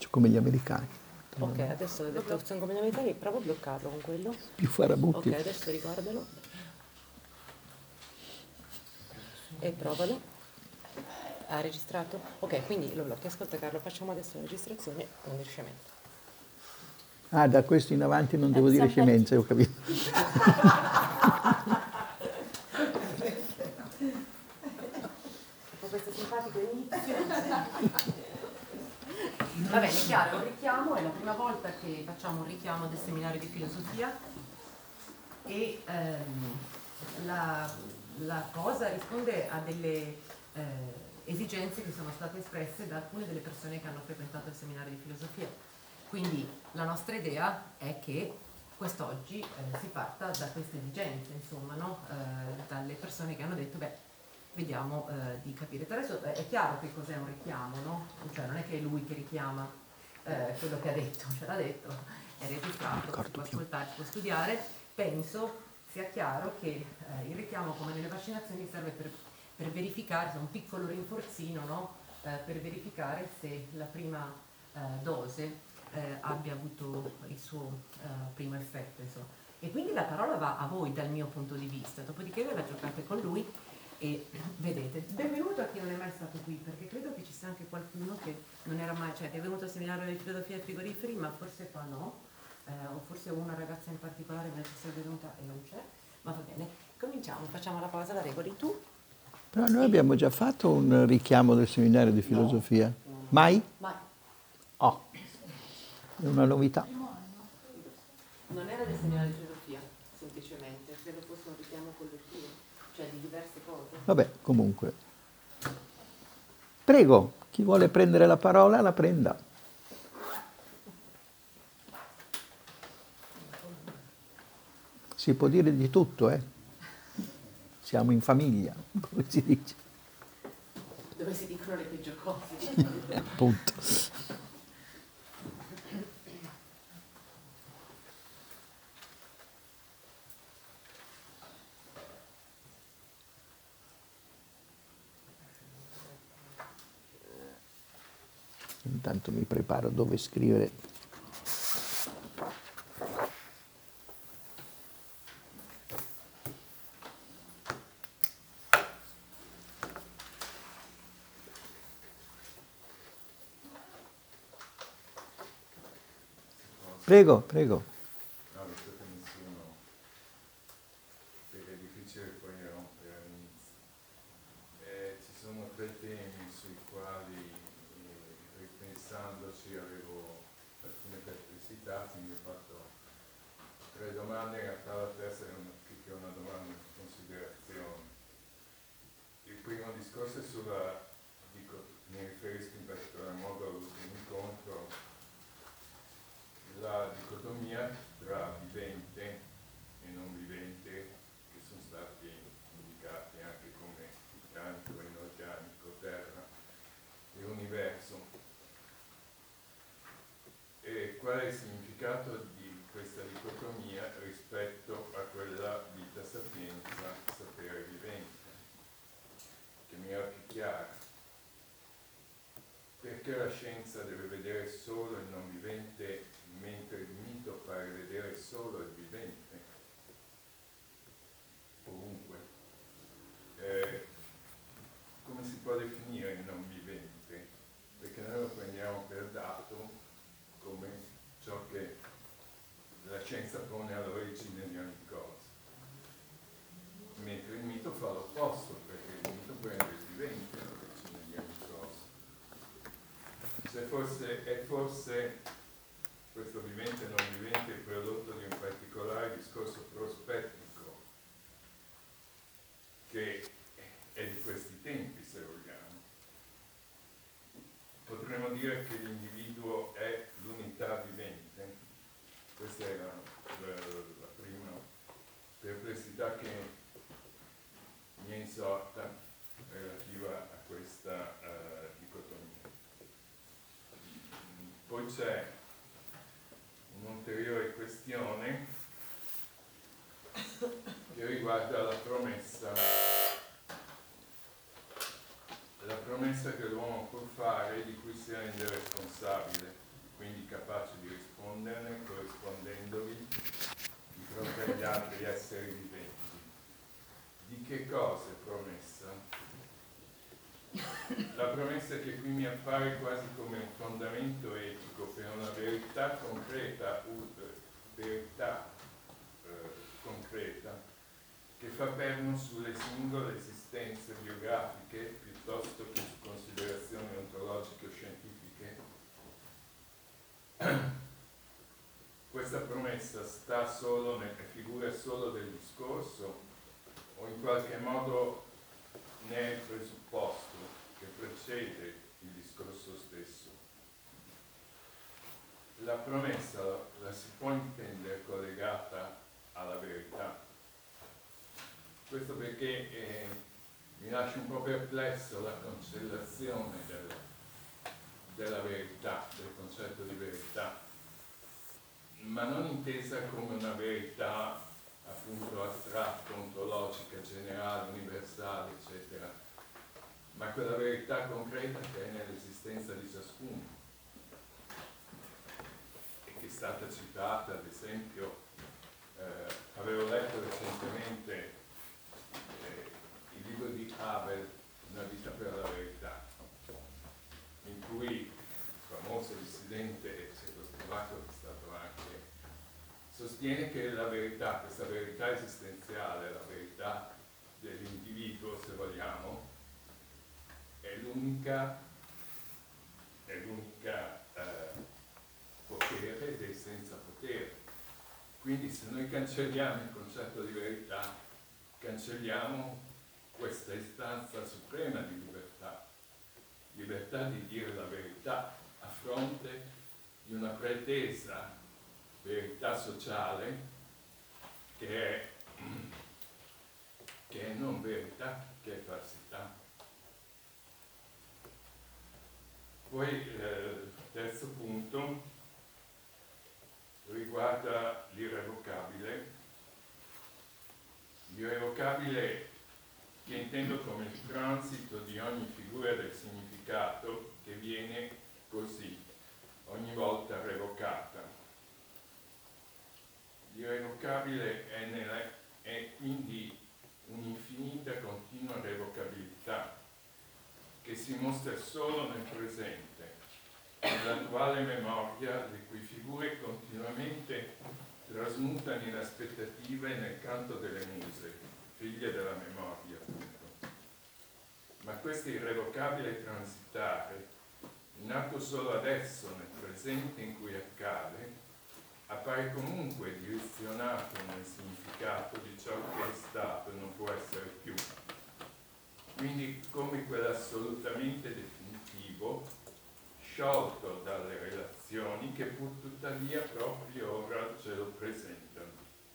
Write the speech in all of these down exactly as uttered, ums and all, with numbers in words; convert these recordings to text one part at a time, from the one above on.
come gli americani. Ok, adesso ho detto sono come gli americani, provo a bloccarlo con quello. Più farabutti. Ok, adesso riguardalo. E provalo. Ha registrato? Ok, quindi lo blocchi. Ascolta Carlo, facciamo adesso la registrazione con il sciamento. Ah, da questo in avanti non devo Eh, dire sempre- scemenze, ho capito. Dopo questo simpatico inizio. Va bene, chiaro, un richiamo, è la prima volta che facciamo un richiamo del seminario di filosofia e ehm, la, la cosa risponde a delle eh, esigenze che sono state espresse da alcune delle persone che hanno frequentato il seminario di filosofia. Quindi la nostra idea è che quest'oggi eh, si parta da queste esigenze, insomma, no? eh, dalle persone che hanno detto, beh, vediamo eh, di capire. Adesso eh, è chiaro che cos'è un richiamo, no? Cioè non è che è lui che richiama eh, quello che ha detto, ce l'ha detto, è registrato, si può ascoltare, si può studiare. Penso sia chiaro che eh, il richiamo, come nelle vaccinazioni, serve per, per verificare, è un piccolo rinforzino, no? eh, per verificare se la prima eh, dose eh, abbia avuto il suo eh, primo effetto, insomma. E quindi la parola va a voi dal mio punto di vista, dopodiché ve la giocate con lui e vedete. Benvenuto a chi non è mai stato qui, perché credo che ci sia anche qualcuno che non era mai, cioè che è venuto al seminario di filosofia ai frigoriferi, ma forse qua no, eh, o forse una ragazza in particolare invece sia venuta e non c'è, ma va bene. Cominciamo, facciamo la cosa da regoli. Tu? Però noi abbiamo già fatto un richiamo del seminario di filosofia. No, no, Mai? mai. Oh, è una novità. Non era del seminario di filosofia, semplicemente, credo fosse un richiamo collettivo, cioè di diverse cose. Vabbè, comunque. Prego, chi vuole prendere la parola la prenda. Si può dire di tutto, eh? Siamo in famiglia, come si dice. Dove si dicono le peggio cose. Appunto. Intanto mi preparo dove scrivere. Prego, prego. No, visto che nessuno, perché è difficile poi rompere all'inizio. Eh, ci sono tre temi sui quali, eh, ripensandoci, avevo alcune perplessità, quindi ho fatto tre domande, in realtà la terza è una, più che una domanda di considerazione. Il primo discorso è sulla, dico, mi riferisco in particolar modo all'ultimo incontro, la dicotomia tra vivente e non vivente, che sono stati indicati anche come organico, inorganico, terra e universo. E qual è il significato di questa dicotomia rispetto a quella vita sapienza, sapere vivente, che mi era più chiara? Perché la scienza deve vedere solo il non vivente, mentre il mito pare vedere solo il vivente? Ovunque. Eh, come si può definire il non vivente? Perché noi lo prendiamo per dato come ciò che la scienza pone all'origine di ogni cosa. Mentre il mito fa l'opposto, perché il mito prende il vivente all'origine di ogni cosa. Se forse, è forse questo vivente e non vivente il prodotto di un particolare discorso prospettico che è di questi tempi, se vogliamo. Potremmo dire che l'individuo è l'unità vivente. Questa è la, la, la prima perplessità che mi è insorta relativa a questa uh, dicotomia. Poi c'è un'ulteriore questione che riguarda la promessa, la promessa che l'uomo può fare di cui si rende responsabile. agli esseri viventi. Di che cosa è promessa? La promessa che qui mi appare quasi come un fondamento etico per una verità concreta, verità eh, concreta, che fa perno sulle singole esistenze biografiche piuttosto che su considerazioni ontologiche o scientifiche. Questa promessa sta solo nel, figura solo del discorso o in qualche modo ne è il presupposto che precede il discorso stesso? La promessa la, la si può intendere collegata alla verità. Questo perché eh, mi lascia un po' perplesso la cancellazione del, della verità, del concetto di verità, ma non intesa come una verità appunto astratta, ontologica, generale, universale, eccetera, ma quella verità concreta che è nell'esistenza di ciascuno e che è stata citata, ad esempio, eh, avevo letto recentemente eh, il libro di Havel, Una vita per la verità, in cui il famoso dissidente cecoslovacco che è stato anche, sostiene che la verità, questa verità esistenziale, la verità dell'individuo, se vogliamo, è l'unica, è l'unica eh, potere ed è senza potere. Quindi se noi cancelliamo il concetto di verità, cancelliamo questa istanza suprema di libertà, libertà di dire la verità a fronte di una pretesa verità sociale che è, che è non verità, che è falsità. Poi eh, il terzo punto riguarda l'irrevocabile. L'irrevocabile che intendo come il transito di ogni figura del significato che viene così, ogni volta revocata. L'irrevocabile è, nella, è quindi un'infinita continua revocabilità che si mostra solo nel presente, nell'attuale memoria, le cui figure continuamente trasmutano in aspettative nel canto delle muse, figlie della memoria, appunto. Ma questo irrevocabile transitare, nato solo adesso nel presente in cui accade, appare comunque direzionato nel significato di ciò che è stato e non può essere più. Quindi come quell'assolutamente definitivo, sciolto dalle relazioni che pur tuttavia proprio ora ce lo presentano.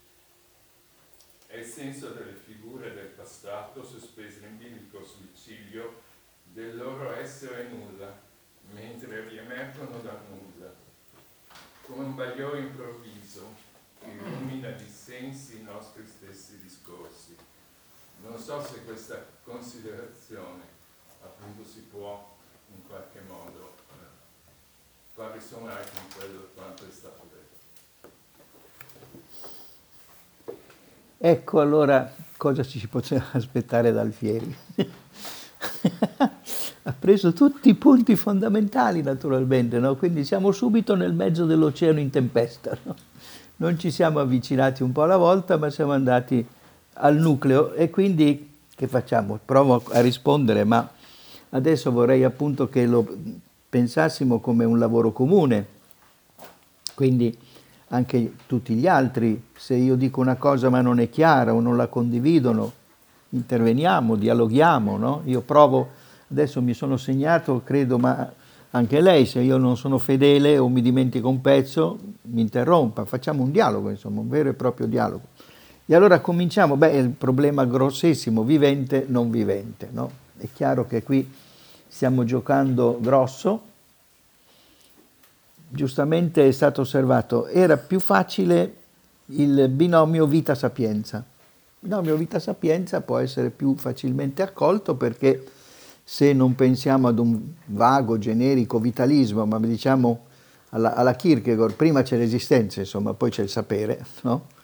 È il senso delle figure del passato sospese in bilico sul ciglio del loro essere nulla, mentre riemergono dal nulla, come un bagliore improvviso che illumina di sensi i nostri stessi discorsi. Non so se questa considerazione appunto si può in qualche modo eh, far risuonare con quello quanto è stato detto. Ecco allora cosa ci si poteva aspettare da Alfieri. Ha preso tutti i punti fondamentali naturalmente, no? Quindi siamo subito nel mezzo dell'oceano in tempesta, no? Non ci siamo avvicinati un po' alla volta, ma siamo andati al nucleo e quindi che facciamo? Provo a rispondere, ma adesso vorrei appunto che lo pensassimo come un lavoro comune, quindi anche tutti gli altri, se io dico una cosa ma non è chiara o non la condividono, interveniamo, dialoghiamo, no? Io provo, adesso mi sono segnato, credo, ma anche lei, se io non sono fedele o mi dimentico un pezzo, mi interrompa, facciamo un dialogo, insomma, un vero e proprio dialogo. E allora cominciamo, beh, è il problema grossissimo, vivente, non vivente, no? È chiaro che qui stiamo giocando grosso. Giustamente è stato osservato, era più facile il binomio vita-sapienza. Il binomio vita-sapienza può essere più facilmente accolto perché se non pensiamo ad un vago, generico vitalismo, ma diciamo alla, alla Kierkegaard, prima c'è l'esistenza, insomma, poi c'è il sapere, no?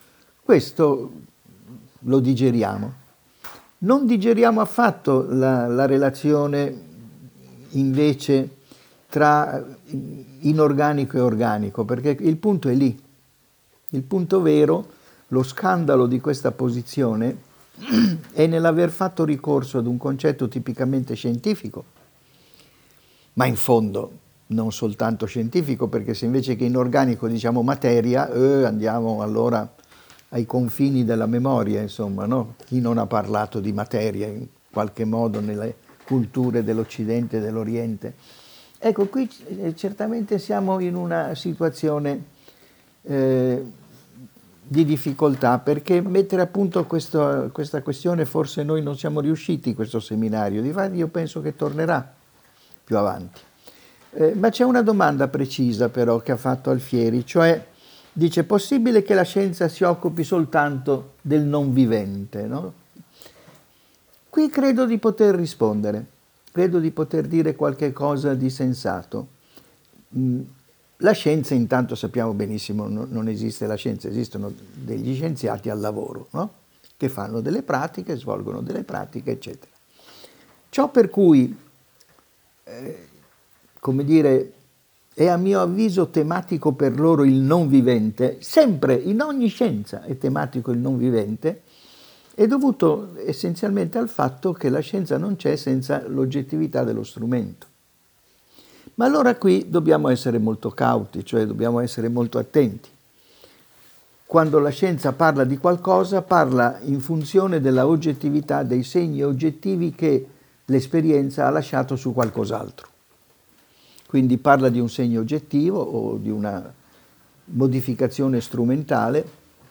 questo lo digeriamo. Non digeriamo affatto la, la relazione invece tra inorganico e organico, perché il punto è lì. Il punto vero, lo scandalo di questa posizione è nell'aver fatto ricorso ad un concetto tipicamente scientifico, ma in fondo non soltanto scientifico, perché se invece che inorganico diciamo materia, eh, andiamo allora ai confini della memoria, insomma, no? Chi non ha parlato di materia in qualche modo nelle culture dell'Occidente e dell'Oriente? Ecco, qui certamente siamo in una situazione eh, di difficoltà, perché mettere a punto questo, questa questione forse noi non siamo riusciti in questo seminario, difatti io penso che tornerà più avanti. Eh, ma c'è una domanda precisa però che ha fatto Alfieri, cioè dice: è possibile che la scienza si occupi soltanto del non vivente, no? Qui credo di poter rispondere, credo di poter dire qualche cosa di sensato. La scienza, intanto sappiamo benissimo, non esiste la scienza, esistono degli scienziati al lavoro, no? Che fanno delle pratiche, svolgono delle pratiche, eccetera. Ciò per cui, eh, come dire, è a mio avviso tematico per loro il non vivente, sempre in ogni scienza è tematico il non vivente, è dovuto essenzialmente al fatto che la scienza non c'è senza l'oggettività dello strumento. Ma allora qui dobbiamo essere molto cauti, cioè dobbiamo essere molto attenti. Quando la scienza parla di qualcosa, parla in funzione della oggettività, dei segni oggettivi che l'esperienza ha lasciato su qualcos'altro. Quindi parla di un segno oggettivo o di una modificazione strumentale,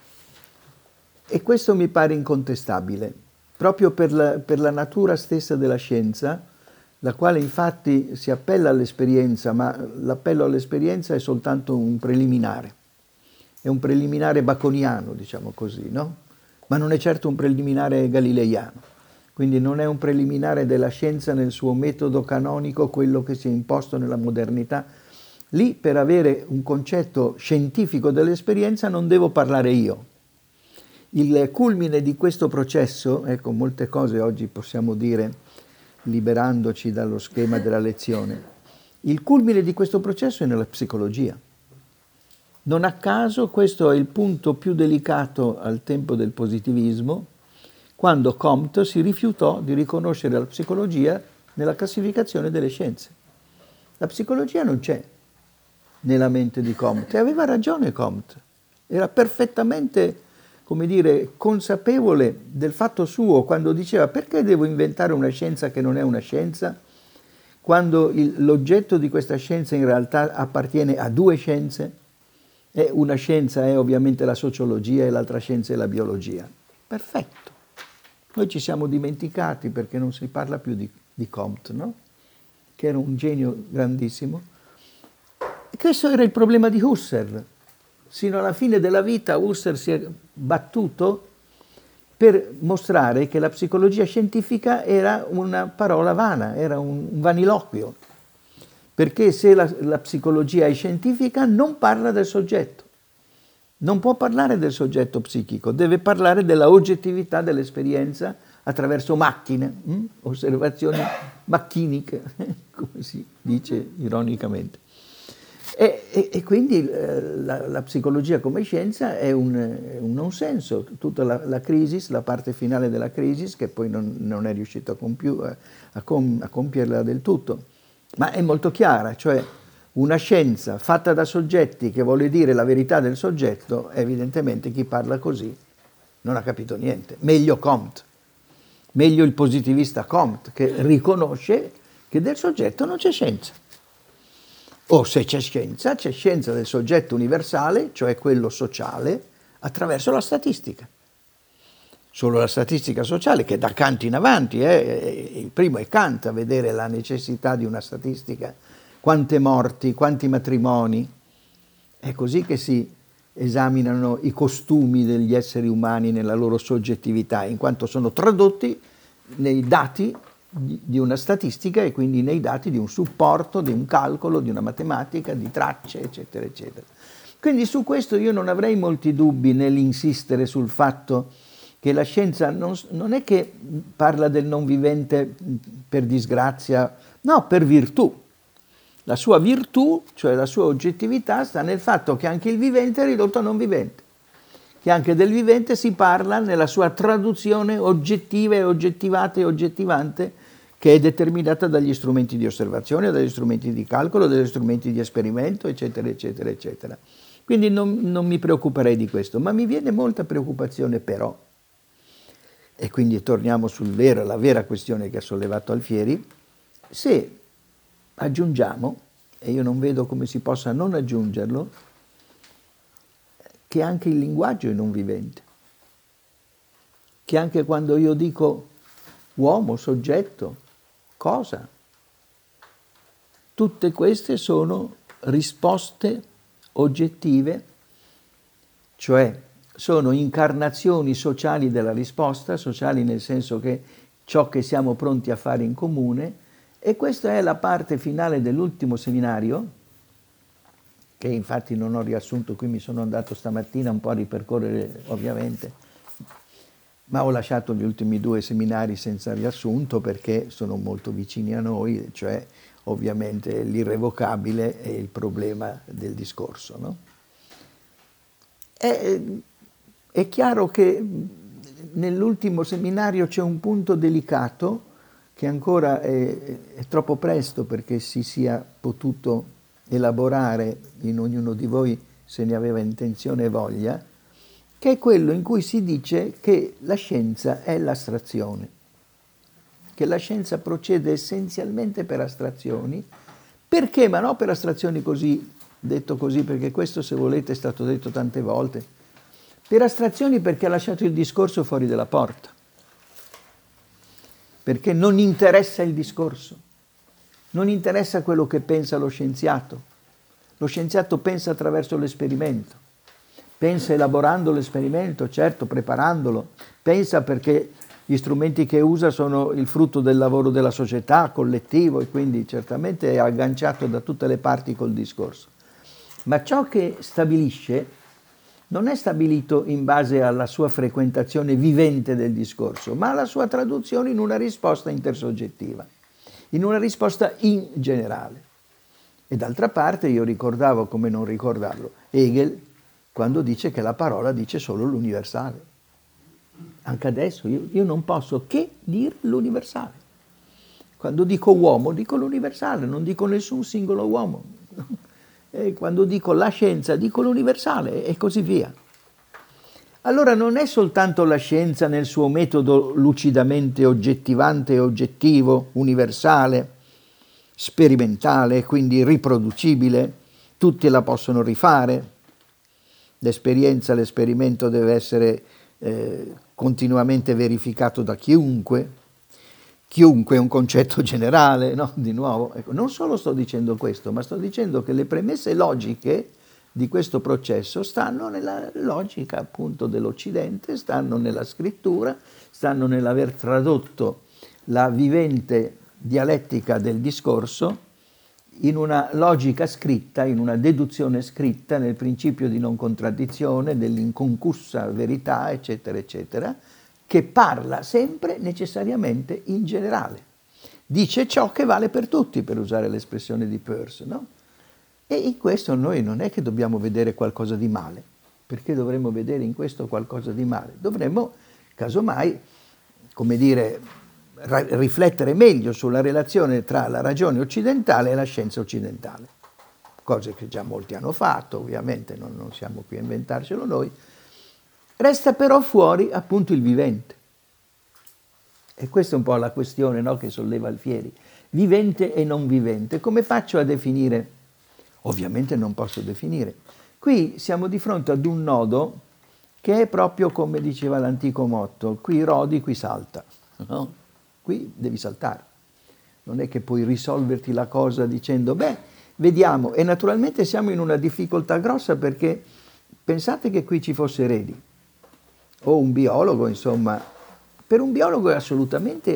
e questo mi pare incontestabile, proprio per la, per la natura stessa della scienza, la quale infatti si appella all'esperienza, ma l'appello all'esperienza è soltanto un preliminare, è un preliminare baconiano, diciamo così, no? Ma non è certo un preliminare galileiano. Quindi non è un preliminare della scienza nel suo metodo canonico, quello che si è imposto nella modernità. Lì, per avere un concetto scientifico dell'esperienza, non devo parlare io. Il culmine di questo processo, ecco, molte cose oggi possiamo dire, liberandoci dallo schema della lezione, il culmine di questo processo è nella psicologia. Non a caso questo è il punto più delicato al tempo del positivismo, quando Comte si rifiutò di riconoscere la psicologia nella classificazione delle scienze. La psicologia non c'è nella mente di Comte, e aveva ragione Comte, era perfettamente, come dire, consapevole del fatto suo quando diceva: perché devo inventare una scienza che non è una scienza, quando il, l'oggetto di questa scienza in realtà appartiene a due scienze, e una scienza è ovviamente la sociologia e l'altra scienza è la biologia. Perfetto. Noi ci siamo dimenticati perché non si parla più di, di Comte, no? Che era un genio grandissimo. E questo era il problema di Husserl. Sino alla fine della vita Husserl si è battuto per mostrare che la psicologia scientifica era una parola vana, era un, un vaniloquio. Perché se la, la psicologia è scientifica non parla del soggetto. Non può parlare del soggetto psichico, deve parlare della oggettività dell'esperienza attraverso macchine, hm? osservazioni macchiniche, come si dice ironicamente. E, e, e quindi eh, la, la psicologia come scienza è un, è un non senso. Tutta la, la crisi, la parte finale della crisi, che poi non, non è riuscito a, compiu, a, a, com, a compierla del tutto, ma è molto chiara, cioè una scienza fatta da soggetti che vuole dire la verità del soggetto, evidentemente chi parla così non ha capito niente. Meglio Comte, meglio il positivista Comte, che riconosce che del soggetto non c'è scienza. O se c'è scienza, c'è scienza del soggetto universale, cioè quello sociale, attraverso la statistica. Solo la statistica sociale, che da Kant in avanti, eh, il primo è Kant a vedere la necessità di una statistica. Quante morti, quanti matrimoni. È così che si esaminano i costumi degli esseri umani nella loro soggettività, in quanto sono tradotti nei dati di una statistica e quindi nei dati di un supporto, di un calcolo, di una matematica, di tracce, eccetera, eccetera. Quindi su questo io non avrei molti dubbi nell'insistere sul fatto che la scienza non, non è che parla del non vivente per disgrazia, no, per virtù. La sua virtù, cioè la sua oggettività, sta nel fatto che anche il vivente è ridotto a non vivente, che anche del vivente si parla nella sua traduzione oggettiva e oggettivata e oggettivante, che è determinata dagli strumenti di osservazione, dagli strumenti di calcolo, dagli strumenti di esperimento, eccetera, eccetera, eccetera. Quindi non, non mi preoccuperei di questo, ma mi viene molta preoccupazione però, e quindi torniamo sulla vera, vera questione che ha sollevato Alfieri, se aggiungiamo, e io non vedo come si possa non aggiungerlo, che anche il linguaggio è non vivente, che anche quando io dico uomo, soggetto, cosa, tutte queste sono risposte oggettive, cioè sono incarnazioni sociali della risposta, sociali nel senso che ciò che siamo pronti a fare in comune, e questa è la parte finale dell'ultimo seminario, che infatti non ho riassunto, qui mi sono andato stamattina un po' a ripercorrere ovviamente, ma ho lasciato gli ultimi due seminari senza riassunto perché sono molto vicini a noi, cioè ovviamente l'irrevocabile e il problema del discorso, no? È, è chiaro che nell'ultimo seminario c'è un punto delicato che ancora è, è troppo presto perché si sia potuto elaborare in ognuno di voi se ne aveva intenzione e voglia, che è quello in cui si dice che la scienza è l'astrazione, che la scienza procede essenzialmente per astrazioni. Perché? Ma non per astrazioni così, detto così, perché questo, se volete, è stato detto tante volte. Per astrazioni perché ha lasciato il discorso fuori dalla porta, perché non interessa il discorso, non interessa quello che pensa lo scienziato. Lo scienziato pensa attraverso l'esperimento, pensa elaborando l'esperimento, certo, preparandolo, pensa perché gli strumenti che usa sono il frutto del lavoro della società, collettivo, e quindi certamente è agganciato da tutte le parti col discorso. Ma ciò che stabilisce non è stabilito in base alla sua frequentazione vivente del discorso, ma alla sua traduzione in una risposta intersoggettiva, in una risposta in generale. E d'altra parte io ricordavo, come non ricordarlo, Hegel, quando dice che la parola dice solo l'universale. Anche adesso io, io non posso che dire l'universale. Quando dico uomo, dico l'universale, non dico nessun singolo uomo. E quando dico la scienza, dico l'universale, e così via. Allora non è soltanto la scienza nel suo metodo lucidamente oggettivante e oggettivo, universale, sperimentale, quindi riproducibile, tutti la possono rifare. L'esperienza, l'esperimento deve essere eh, continuamente verificato da chiunque. Chiunque è un concetto generale, no? Di nuovo, ecco, non solo sto dicendo questo, ma sto dicendo che le premesse logiche di questo processo stanno nella logica appunto dell'Occidente, stanno nella scrittura, stanno nell'aver tradotto la vivente dialettica del discorso in una logica scritta, in una deduzione scritta, nel principio di non contraddizione, dell'inconcussa verità, eccetera, eccetera, che parla sempre necessariamente in generale. Dice ciò che vale per tutti, per usare l'espressione di Peirce, no? E in questo noi non è che dobbiamo vedere qualcosa di male. Perché dovremmo vedere in questo qualcosa di male? Dovremmo, casomai, come dire, riflettere meglio sulla relazione tra la ragione occidentale e la scienza occidentale. Cose che già molti hanno fatto, ovviamente, non, non siamo qui a inventarcelo noi. Resta però fuori appunto il vivente. E questa è un po' la questione, no, che solleva Alfieri. Vivente e non vivente. Come faccio a definire? Ovviamente non posso definire. Qui siamo di fronte ad un nodo che è proprio come diceva l'antico motto, qui rodi, qui salta. No? Qui devi saltare. Non è che puoi risolverti la cosa dicendo, beh, vediamo. E naturalmente siamo in una difficoltà grossa perché pensate che qui ci fosse Redi o un biologo, insomma. Per un biologo è assolutamente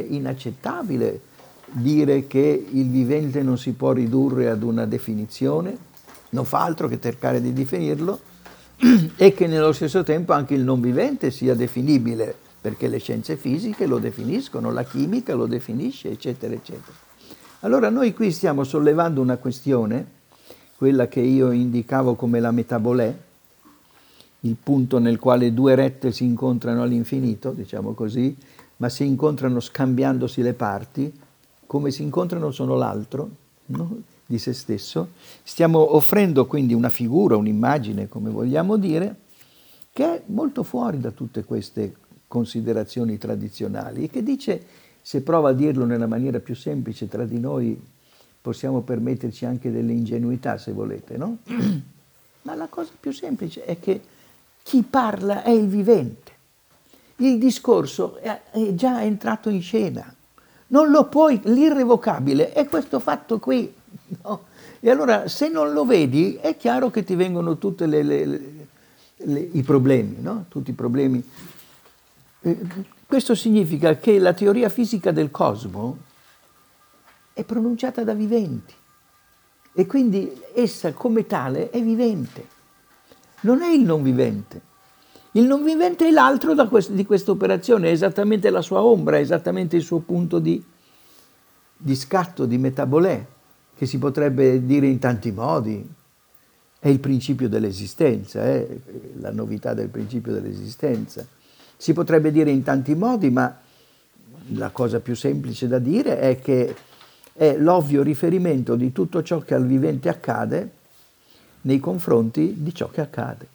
inaccettabile dire che il vivente non si può ridurre ad una definizione, non fa altro che cercare di definirlo, e che nello stesso tempo anche il non vivente sia definibile, perché le scienze fisiche lo definiscono, la chimica lo definisce, eccetera, eccetera. Allora noi qui stiamo sollevando una questione, quella che io indicavo come la metabolè, il punto nel quale due rette si incontrano all'infinito, diciamo così, ma si incontrano scambiandosi le parti, come si incontrano sono l'altro, no? Di se stesso. Stiamo offrendo quindi una figura, un'immagine, come vogliamo dire, che è molto fuori da tutte queste considerazioni tradizionali e che dice, se prova a dirlo nella maniera più semplice tra di noi, possiamo permetterci anche delle ingenuità se volete, no? Ma la cosa più semplice è che chi parla è il vivente. Il discorso è, è già entrato in scena. Non lo puoi, l'irrevocabile è questo fatto qui. No? E allora se non lo vedi è chiaro che ti vengono tutti i problemi, no? Tutti i problemi. Eh, questo significa che la teoria fisica del cosmo è pronunciata da viventi e quindi essa come tale è vivente, non è il non vivente. Il non vivente è l'altro di questa operazione, è esattamente la sua ombra, è esattamente il suo punto di, di scatto, di metabolè, che si potrebbe dire in tanti modi. È il principio dell'esistenza, eh? La novità del principio dell'esistenza. Si potrebbe dire in tanti modi, ma la cosa più semplice da dire è che è l'ovvio riferimento di tutto ciò che al vivente accade nei confronti di ciò che accade.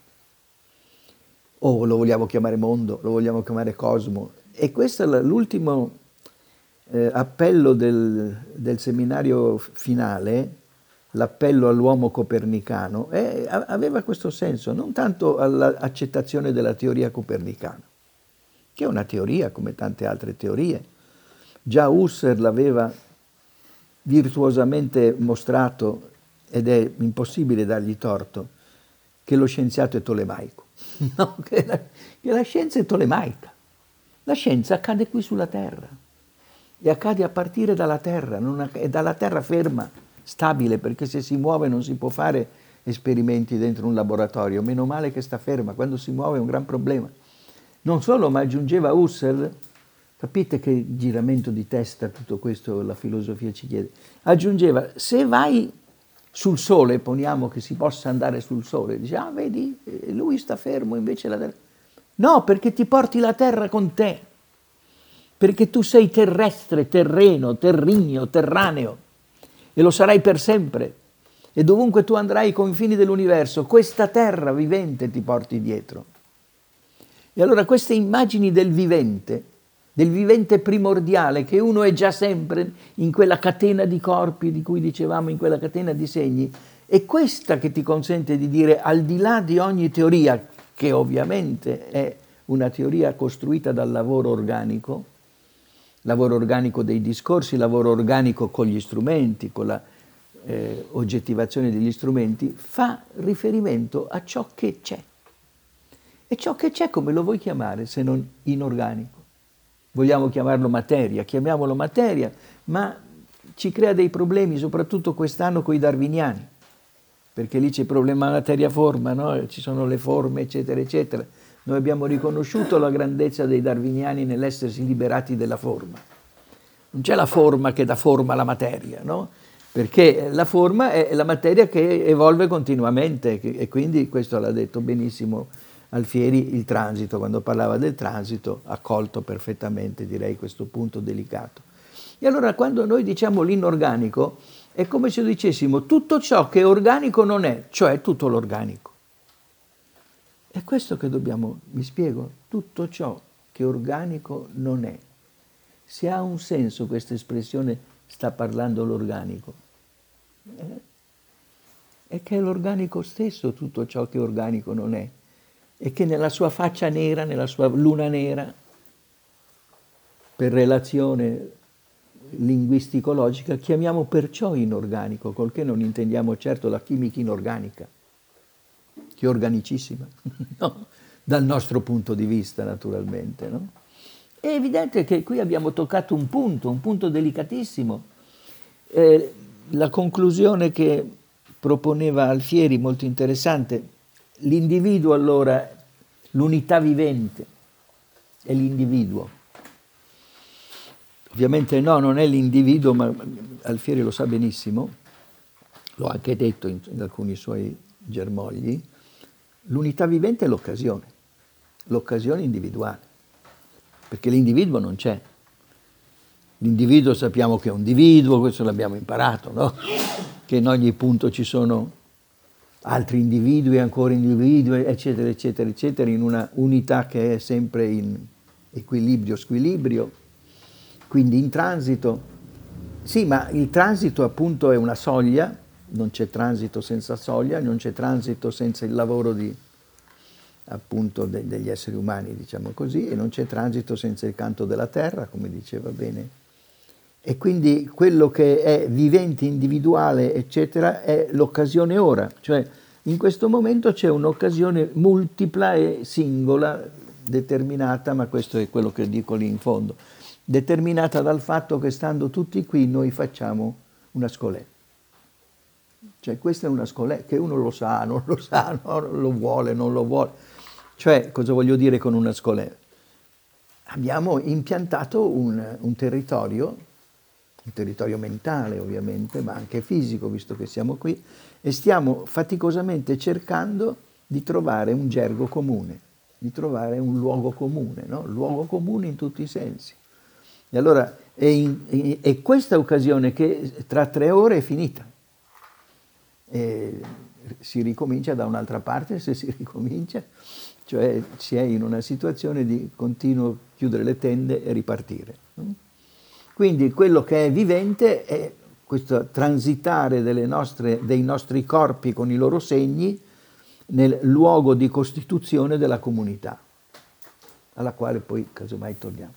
O lo vogliamo chiamare mondo, lo vogliamo chiamare cosmo. E questo è l'ultimo eh, appello del, del seminario finale, l'appello all'uomo copernicano, è, aveva questo senso, non tanto all'accettazione della teoria copernicana, che è una teoria come tante altre teorie. Già Husserl l'aveva virtuosamente mostrato, ed è impossibile dargli torto, che lo scienziato è tolemaico. No, che la, che la scienza è tolemaica. La scienza accade qui sulla Terra e accade a partire dalla Terra, non è dalla Terra ferma, stabile, perché se si muove non si può fare esperimenti dentro un laboratorio. Meno male che sta ferma, quando si muove è un gran problema. Non solo, ma aggiungeva Husserl, capite che giramento di testa tutto questo la filosofia ci chiede, aggiungeva, se vai sul Sole, poniamo che si possa andare sul Sole, dice, ah vedi, lui sta fermo, invece la Terra... No, perché ti porti la Terra con te, perché tu sei terrestre, terreno, terrigno, terraneo, e lo sarai per sempre, e dovunque tu andrai ai confini dell'universo, questa Terra vivente ti porti dietro. E allora queste immagini del vivente, del vivente primordiale, che uno è già sempre in quella catena di corpi di cui dicevamo, in quella catena di segni, è questa che ti consente di dire, al di là di ogni teoria, che ovviamente è una teoria costruita dal lavoro organico, lavoro organico dei discorsi, lavoro organico con gli strumenti, con la eh, oggettivazione degli strumenti, fa riferimento a ciò che c'è. E ciò che c'è, come lo vuoi chiamare, se non inorganico? Vogliamo chiamarlo materia, chiamiamolo materia, ma ci crea dei problemi, soprattutto quest'anno con i darwiniani, perché lì c'è il problema materia-forma, no? Ci sono le forme, eccetera, eccetera. Noi abbiamo riconosciuto la grandezza dei darwiniani nell'essersi liberati della forma. Non c'è la forma che dà forma alla materia, no? Perché la forma è la materia che evolve continuamente, e quindi questo l'ha detto benissimo Alfieri, il transito, quando parlava del transito, ha colto perfettamente, direi, questo punto delicato. E allora quando noi diciamo l'inorganico, è come se dicessimo tutto ciò che organico non è, cioè tutto l'organico. È questo che dobbiamo, mi spiego, tutto ciò che organico non è. Se ha un senso questa espressione, sta parlando l'organico, eh? È che è l'organico stesso tutto ciò che organico non è. E che nella sua faccia nera, nella sua luna nera, per relazione linguistico-logica, chiamiamo perciò inorganico, col che non intendiamo certo la chimica inorganica, che è organicissima, no? Dal nostro punto di vista naturalmente. No? È evidente che qui abbiamo toccato un punto, un punto delicatissimo. Eh, la conclusione che proponeva Alfieri, molto interessante, l'individuo allora, l'unità vivente è l'individuo. Ovviamente no, non è l'individuo, ma Alfieri lo sa benissimo, l'ho anche detto in, in alcuni suoi germogli, l'unità vivente è l'occasione, l'occasione individuale, perché l'individuo non c'è. L'individuo sappiamo che è un individuo, questo l'abbiamo imparato, no? Che in ogni punto ci sono altri individui, ancora individui, eccetera, eccetera, eccetera, in una unità che è sempre in equilibrio, squilibrio, quindi in transito. Sì, ma il transito appunto è una soglia, non c'è transito senza soglia, non c'è transito senza il lavoro di, appunto de, degli esseri umani, diciamo così, e non c'è transito senza il canto della terra, come diceva bene. E quindi quello che è vivente, individuale, eccetera, è l'occasione ora, cioè in questo momento c'è un'occasione multipla e singola, determinata, ma questo è quello che dico lì in fondo, determinata dal fatto che stando tutti qui noi facciamo una scolè. Cioè questa è una scolè, che uno lo sa, non lo sa, no, lo vuole, non lo vuole. Cioè, cosa voglio dire con una scolè? Abbiamo impiantato un, un territorio, un territorio mentale ovviamente, ma anche fisico, visto che siamo qui, e stiamo faticosamente cercando di trovare un gergo comune, di trovare un luogo comune, no? Luogo comune in tutti i sensi. E allora è, in, è questa occasione che tra tre ore è finita. E si ricomincia da un'altra parte, se si ricomincia, cioè si è in una situazione di continuo chiudere le tende e ripartire. Quindi quello che è vivente è questo transitare delle nostre, dei nostri corpi con i loro segni nel luogo di costituzione della comunità, alla quale poi casomai torniamo.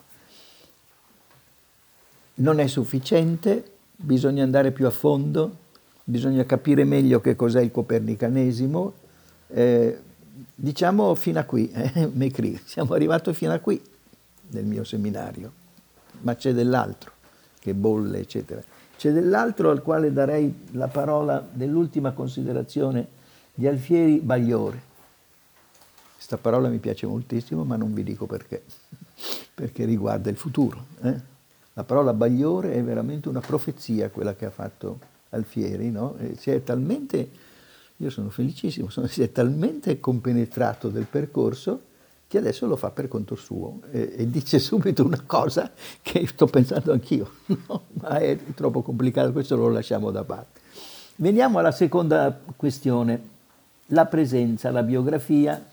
Non è sufficiente, bisogna andare più a fondo, bisogna capire meglio che cos'è il copernicanesimo, eh, diciamo fino a qui, eh, Mecri, siamo arrivati fino a qui nel mio seminario, ma c'è dell'altro che bolle, eccetera. C'è dell'altro al quale darei la parola dell'ultima considerazione di Alfieri, Bagliore. Questa parola mi piace moltissimo, ma non vi dico perché, perché riguarda il futuro. Eh? La parola Bagliore è veramente una profezia, quella che ha fatto Alfieri, no? E si è talmente, io sono felicissimo, sono, si è talmente compenetrato del percorso che adesso lo fa per conto suo e, e dice subito una cosa che sto pensando anch'io, no? Ma è troppo complicato, questo lo lasciamo da parte. Veniamo alla seconda questione, la presenza, la biografia.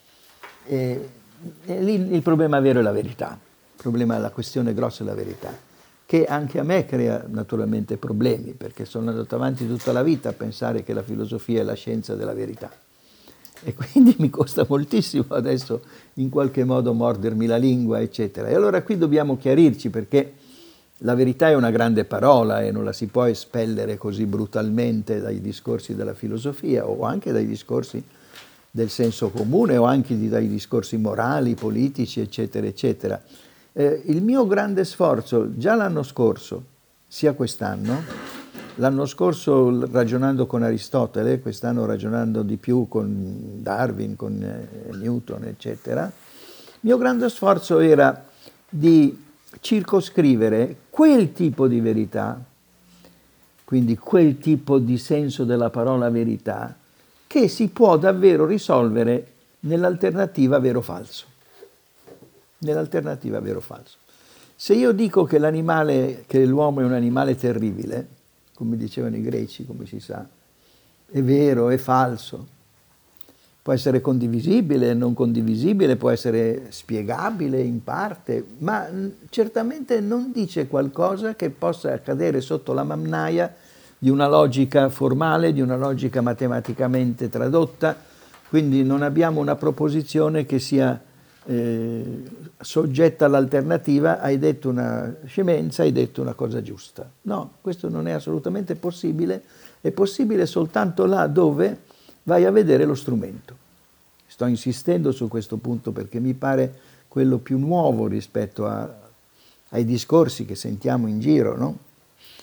E, e lì il problema vero è la verità, il problema, la questione grossa è la verità, che anche a me crea naturalmente problemi, perché sono andato avanti tutta la vita a pensare che la filosofia è la scienza della verità. E quindi mi costa moltissimo adesso in qualche modo mordermi la lingua, eccetera. E allora qui dobbiamo chiarirci, perché la verità è una grande parola e non la si può espellere così brutalmente dai discorsi della filosofia o anche dai discorsi del senso comune o anche dai discorsi morali, politici, eccetera, eccetera. Eh, il mio grande sforzo, già l'anno scorso, sia quest'anno, l'anno scorso ragionando con Aristotele, quest'anno ragionando di più con Darwin, con eh, Newton, eccetera, il mio grande sforzo era di circoscrivere quel tipo di verità, quindi quel tipo di senso della parola verità, che si può davvero risolvere nell'alternativa vero-falso. Nell'alternativa vero-falso. Se io dico che l'animale, che l'uomo è un animale terribile, come dicevano i greci, come si sa, è vero, è falso, può essere condivisibile, non condivisibile, può essere spiegabile in parte, ma certamente non dice qualcosa che possa cadere sotto la mannaia di una logica formale, di una logica matematicamente tradotta, quindi non abbiamo una proposizione che sia eh, soggetta all'alternativa, hai detto una scemenza, hai detto una cosa giusta. No, questo non è assolutamente possibile, è possibile soltanto là dove vai a vedere lo strumento. Sto insistendo su questo punto perché mi pare quello più nuovo rispetto a, ai discorsi che sentiamo in giro, no?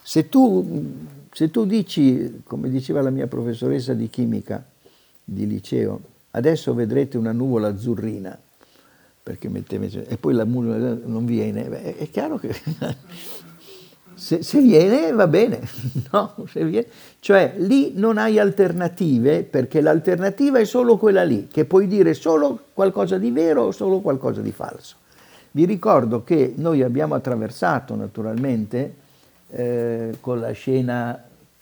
Se tu, se tu dici, come diceva la mia professoressa di chimica di liceo, adesso vedrete una nuvola azzurrina, perché metteva, e poi la nuvola non viene, beh, è chiaro che se, se viene va bene, no? Se viene, cioè lì non hai alternative, perché l'alternativa è solo quella lì, che puoi dire solo qualcosa di vero o solo qualcosa di falso. Vi ricordo che noi abbiamo attraversato naturalmente eh, con la scena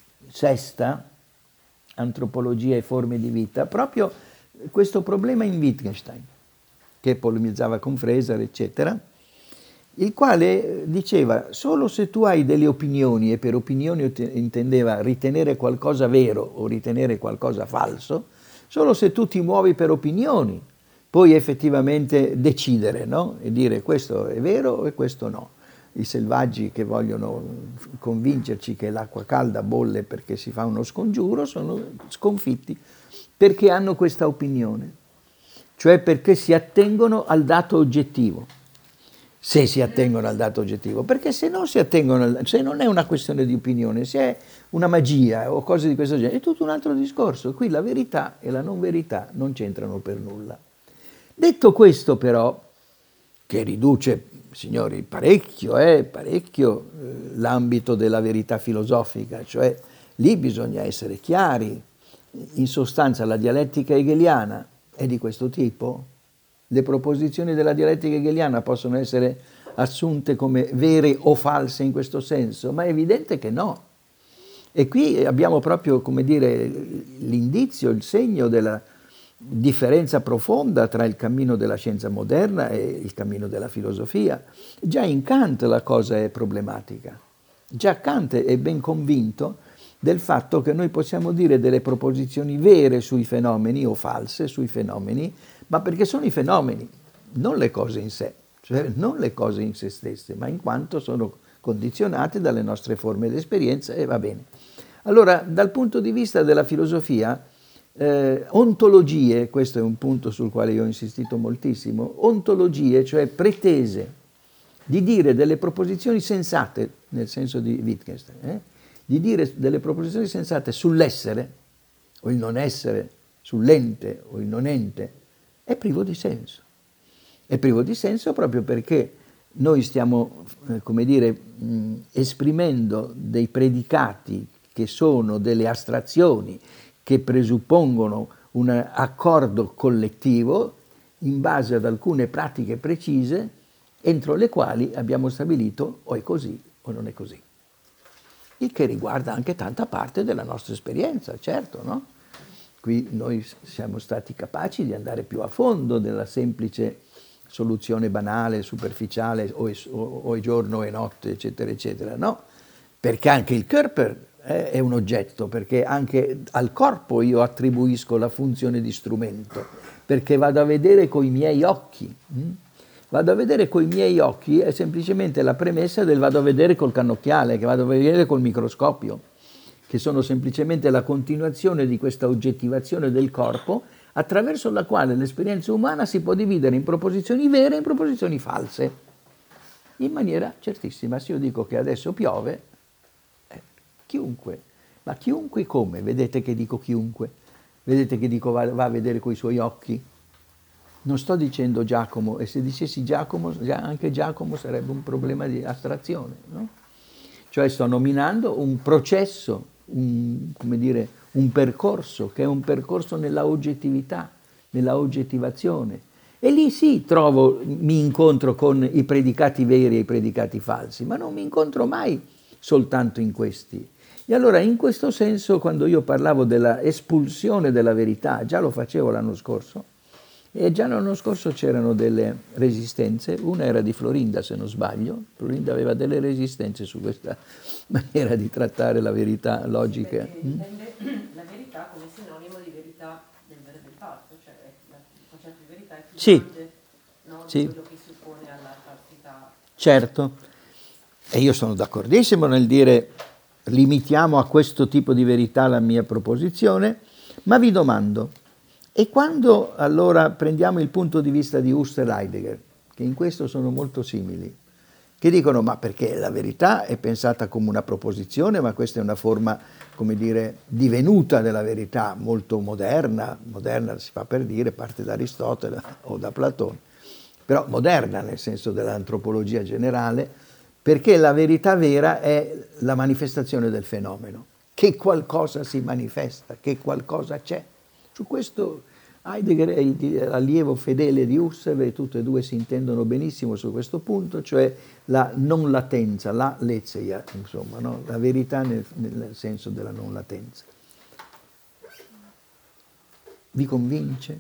sesta, antropologia e forme di vita, proprio questo problema in Wittgenstein, che polemizzava con Freser, eccetera, il quale diceva solo se tu hai delle opinioni, e per opinioni intendeva ritenere qualcosa vero o ritenere qualcosa falso, solo se tu ti muovi per opinioni puoi effettivamente decidere, no? E dire questo è vero e questo no. I selvaggi che vogliono convincerci che l'acqua calda bolle perché si fa uno scongiuro sono sconfitti perché hanno questa opinione, cioè perché si attengono al dato oggettivo. Se si attengono al dato oggettivo, perché se non si attengono, al, se non è una questione di opinione, se è una magia o cose di questo genere, è tutto un altro discorso. Qui la verità e la non verità non c'entrano per nulla. Detto questo però, che riduce, signori, parecchio, eh, parecchio eh, l'ambito della verità filosofica, cioè lì bisogna essere chiari. In sostanza la dialettica hegeliana è di questo tipo? Le proposizioni della dialettica hegeliana possono essere assunte come vere o false in questo senso? Ma è evidente che no. E qui abbiamo proprio, come dire, l'indizio, il segno della differenza profonda tra il cammino della scienza moderna e il cammino della filosofia. Già in Kant la cosa è problematica. Già Kant è ben convinto del fatto che noi possiamo dire delle proposizioni vere sui fenomeni o false sui fenomeni, ma perché sono i fenomeni, non le cose in sé, cioè non le cose in se stesse, ma in quanto sono condizionate dalle nostre forme di esperienza e va bene. Allora, dal punto di vista della filosofia, eh, ontologie, questo è un punto sul quale io ho insistito moltissimo, ontologie, cioè pretese di dire delle proposizioni sensate, nel senso di Wittgenstein, eh, di dire delle proposizioni sensate sull'essere o il non essere, sull'ente o il non ente, è privo di senso. È privo di senso proprio perché noi stiamo, eh, come dire, mh, esprimendo dei predicati che sono delle astrazioni che presuppongono un accordo collettivo in base ad alcune pratiche precise entro le quali abbiamo stabilito o è così o non è così. Il che riguarda anche tanta parte della nostra esperienza, certo, no? Qui noi siamo stati capaci di andare più a fondo della semplice soluzione banale, superficiale, o è, o è giorno o è notte, eccetera, eccetera, no? Perché anche il Körper eh, è un oggetto, perché anche al corpo io attribuisco la funzione di strumento, perché vado a vedere coi miei occhi. Hm? Vado a vedere coi miei occhi è semplicemente la premessa del vado a vedere col cannocchiale, che vado a vedere col microscopio, che sono semplicemente la continuazione di questa oggettivazione del corpo attraverso la quale l'esperienza umana si può dividere in proposizioni vere e in proposizioni false, in maniera certissima. Se io dico che adesso piove, eh, chiunque, ma chiunque come? Vedete che dico chiunque? Vedete che dico va, va a vedere coi suoi occhi? Non sto dicendo Giacomo, e se dicessi Giacomo, anche Giacomo sarebbe un problema di astrazione, no? Cioè sto nominando un processo, un, come dire, un percorso, che è un percorso nella oggettività, nella oggettivazione. E lì sì trovo, mi incontro con i predicati veri e i predicati falsi, ma non mi incontro mai soltanto in questi. E allora in questo senso, quando io parlavo della espulsione della verità, già lo facevo l'anno scorso, e già l'anno scorso c'erano delle resistenze, una era di Florinda se non sbaglio, Florinda aveva delle resistenze su questa maniera di trattare la verità logica. Perché intende la verità come sinonimo di verità del vero e del falso, cioè il concetto di verità è più sì. grande, no, di Sì. quello che si oppone alla falsità. Certo, e io sono d'accordissimo nel dire limitiamo a questo tipo di verità la mia proposizione, ma vi domando, e quando allora prendiamo il punto di vista di Husserl e Heidegger, che in questo sono molto simili, che dicono ma perché la verità è pensata come una proposizione, ma questa è una forma, come dire, divenuta della verità, molto moderna, moderna si fa per dire, parte da Aristotele o da Platone, però moderna nel senso dell'antropologia generale, perché la verità vera è la manifestazione del fenomeno, che qualcosa si manifesta, che qualcosa c'è. Su questo Heidegger è l'allievo fedele di Husserl e tutti e due si intendono benissimo su questo punto, cioè la non latenza, la lezeia, insomma, no? La verità nel, nel senso della non latenza. Vi convince?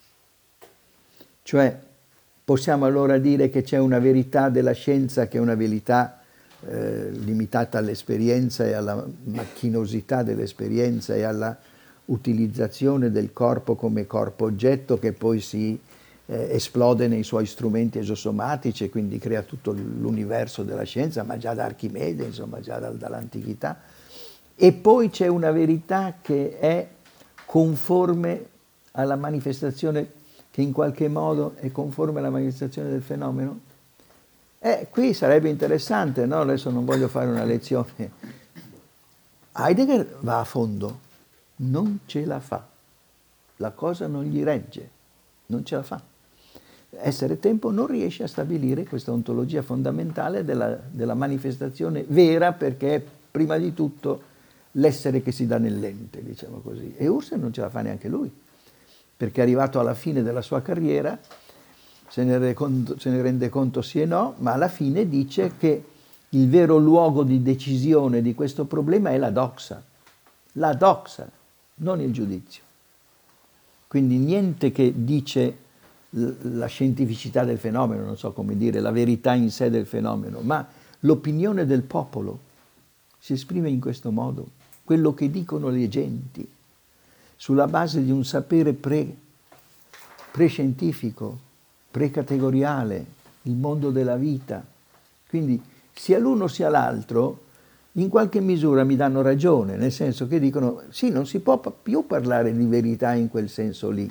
Cioè, possiamo allora dire che c'è una verità della scienza che è una verità eh, limitata all'esperienza e alla macchinosità dell'esperienza e alla utilizzazione del corpo come corpo oggetto che poi si eh, esplode nei suoi strumenti esosomatici e quindi crea tutto l'universo della scienza, ma già da Archimede, insomma già da, dall'antichità. E poi c'è una verità che è conforme alla manifestazione, che in qualche modo è conforme alla manifestazione del fenomeno. Eh, qui sarebbe interessante, no? Adesso non voglio fare una lezione. Heidegger va a fondo. Non ce la fa, la cosa non gli regge, non ce la fa. Essere tempo non riesce a stabilire questa ontologia fondamentale della, della manifestazione vera, perché è prima di tutto l'essere che si dà nell'ente, diciamo così. E Husserl non ce la fa neanche lui, perché è arrivato alla fine della sua carriera, se ne rende conto, se ne rende conto sì e no, ma alla fine dice che il vero luogo di decisione di questo problema è la doxa, la doxa, non il giudizio. Quindi niente che dice la scientificità del fenomeno, non so come dire, la verità in sé del fenomeno, ma l'opinione del popolo si esprime in questo modo, quello che dicono le genti, sulla base di un sapere pre, pre-scientifico, pre-categoriale, il mondo della vita. Quindi sia l'uno sia l'altro in qualche misura mi danno ragione, nel senso che dicono sì, non si può più parlare di verità in quel senso lì.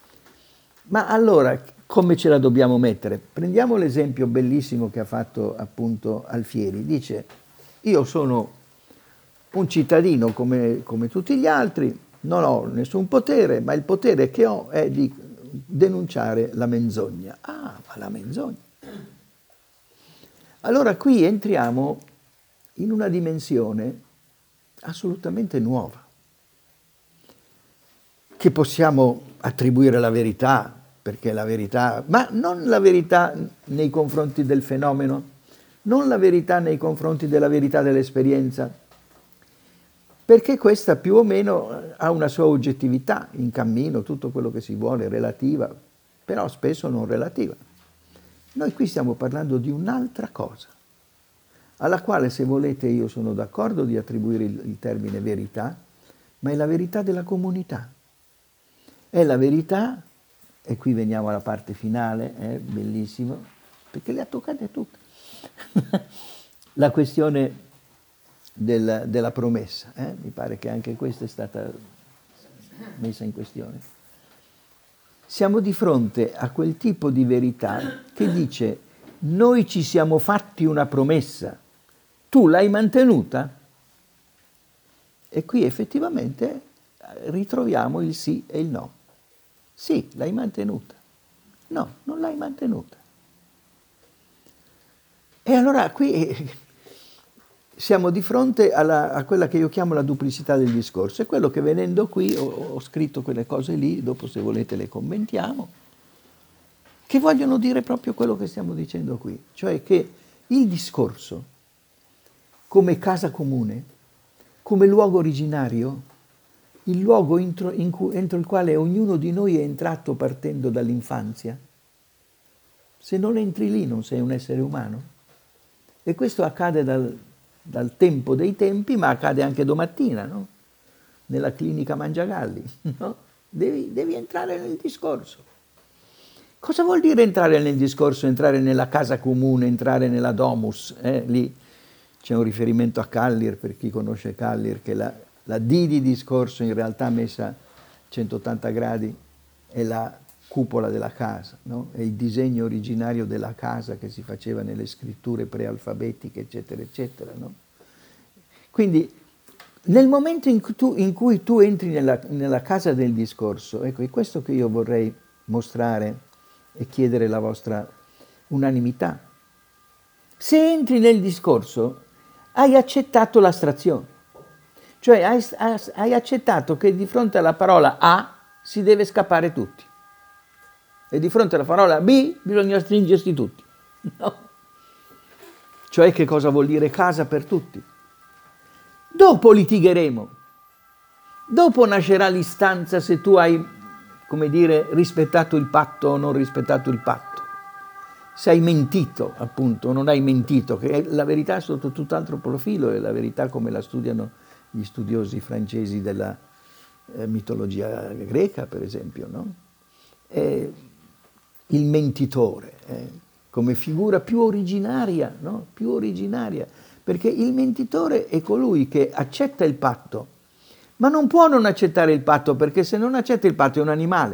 Ma allora come ce la dobbiamo mettere? Prendiamo l'esempio bellissimo che ha fatto appunto Alfieri. Dice, io sono un cittadino come, come tutti gli altri, non ho nessun potere, ma il potere che ho è di denunciare la menzogna. Ah, ma la menzogna. Allora qui entriamo in una dimensione assolutamente nuova, che possiamo attribuire alla verità, perché la verità, ma non la verità nei confronti del fenomeno, non la verità nei confronti della verità dell'esperienza, perché questa più o meno ha una sua oggettività, in cammino, tutto quello che si vuole, relativa, però spesso non relativa. Noi qui stiamo parlando di un'altra cosa, alla quale, se volete, io sono d'accordo di attribuire il, il termine verità, ma è la verità della comunità. È la verità, e qui veniamo alla parte finale, è eh, bellissimo, perché le ha toccate tutte. La questione del, della promessa, eh? Mi pare che anche questa è stata messa in questione. Siamo di fronte a quel tipo di verità che dice: noi ci siamo fatti una promessa, tu l'hai mantenuta? E qui effettivamente ritroviamo il sì e il no. Sì, l'hai mantenuta. No, non l'hai mantenuta. E allora qui siamo di fronte alla, a quella che io chiamo la duplicità del discorso. È quello che venendo qui ho, ho scritto quelle cose lì, dopo se volete le commentiamo, che vogliono dire proprio quello che stiamo dicendo qui. Cioè che il discorso, come casa comune, come luogo originario, il luogo entro, in cui, entro il quale ognuno di noi è entrato partendo dall'infanzia. Se non entri lì non sei un essere umano. E questo accade dal, dal tempo dei tempi, ma accade anche domattina, no? Nella clinica Mangiagalli. No? Devi, devi entrare nel discorso. Cosa vuol dire entrare nel discorso, entrare nella casa comune, entrare nella domus? Eh? Lì c'è un riferimento a Callier, per chi conosce Callier, che la, la D di discorso in realtà messa a centottanta gradi è la cupola della casa, no? È il disegno originario della casa che si faceva nelle scritture prealfabetiche, eccetera, eccetera, no? Quindi nel momento in cui tu, in cui tu entri nella, nella casa del discorso, ecco, è questo che io vorrei mostrare e chiedere la vostra unanimità. Se entri nel discorso, hai accettato l'astrazione, cioè hai, hai accettato che di fronte alla parola A si deve scappare tutti e di fronte alla parola B bisogna stringersi tutti, no? Cioè che cosa vuol dire casa per tutti? Dopo litigheremo, dopo nascerà l'istanza se tu hai, come dire, rispettato il patto o non rispettato il patto. Se hai mentito, appunto, o non hai mentito, che è la verità sotto tutt'altro profilo, è la verità come la studiano gli studiosi francesi della eh, mitologia greca, per esempio, no? È il mentitore, eh, come figura più originaria, no? Più originaria. Perché il mentitore è colui che accetta il patto, ma non può non accettare il patto, perché se non accetta il patto è un animale.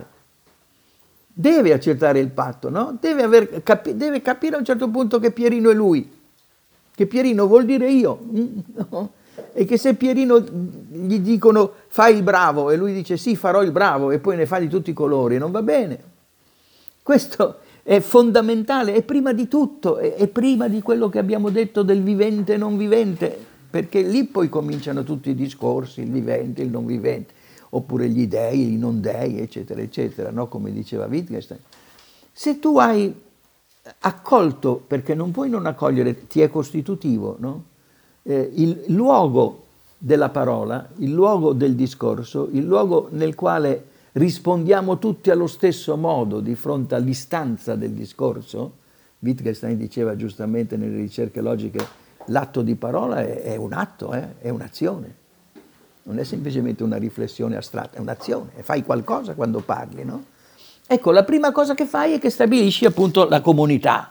Deve accettare il patto, no? Deve, aver, capi, deve capire a un certo punto che Pierino è lui, che Pierino vuol dire io, no? E che se Pierino gli dicono fai il bravo e lui dice sì farò il bravo e poi ne fa di tutti i colori, non va bene. Questo è fondamentale, è prima di tutto, è, è prima di quello che abbiamo detto del vivente e non vivente, perché lì poi cominciano tutti i discorsi, il vivente, il non vivente, oppure gli dei, i non dei, eccetera, eccetera, no? Come diceva Wittgenstein. Se tu hai accolto, perché non puoi non accogliere, ti è costitutivo, no? eh, il luogo della parola, il luogo del discorso, il luogo nel quale rispondiamo tutti allo stesso modo di fronte all'istanza del discorso. Wittgenstein diceva giustamente nelle ricerche logiche, l'atto di parola è, è un atto, eh? È un'azione, non è semplicemente una riflessione astratta, è un'azione, fai qualcosa quando parli, no? Ecco, la prima cosa che fai è che stabilisci appunto la comunità,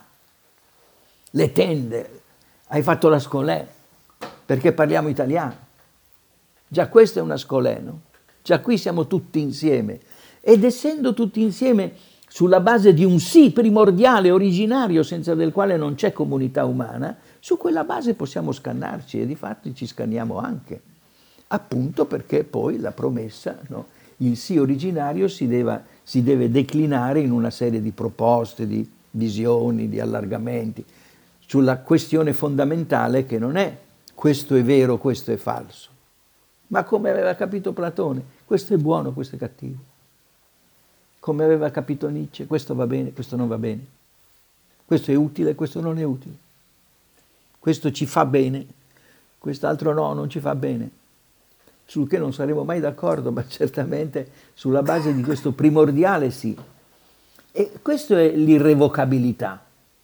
le tende, hai fatto la scolè, perché parliamo italiano, già questa è una scolè, no? Già qui siamo tutti insieme, ed essendo tutti insieme sulla base di un sì primordiale, originario, senza del quale non c'è comunità umana, su quella base possiamo scannarci e di fatto ci scanniamo anche, appunto perché poi la promessa, no? Il sì originario si, deva, si deve declinare in una serie di proposte, di visioni, di allargamenti, sulla questione fondamentale che non è questo è vero, questo è falso, ma come aveva capito Platone, questo è buono, questo è cattivo. Come aveva capito Nietzsche, questo va bene, questo non va bene. Questo è utile, questo non è utile. Questo ci fa bene, quest'altro no, non ci fa bene. Sul che non saremo mai d'accordo, ma certamente sulla base di questo primordiale sì. E questo è l'irrevocabilità.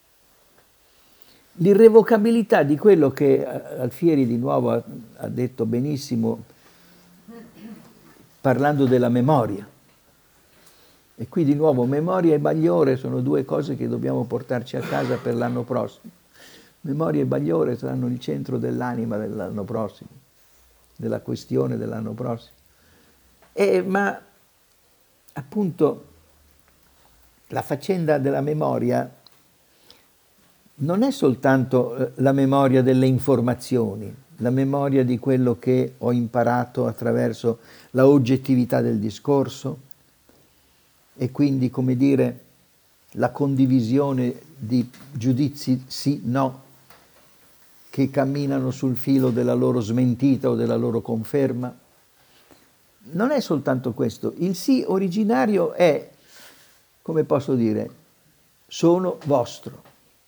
L'irrevocabilità di quello che Alfieri di nuovo ha, ha detto benissimo parlando della memoria. E qui di nuovo memoria e bagliore sono due cose che dobbiamo portarci a casa per l'anno prossimo. Memoria e bagliore saranno il centro dell'anima dell'anno prossimo, della questione dell'anno prossimo. E, ma appunto la faccenda della memoria non è soltanto la memoria delle informazioni, la memoria di quello che ho imparato attraverso la oggettività del discorso e quindi, come dire, la condivisione di giudizi sì-no che camminano sul filo della loro smentita o della loro conferma. Non è soltanto questo, il sì originario è, come posso dire, sono vostro.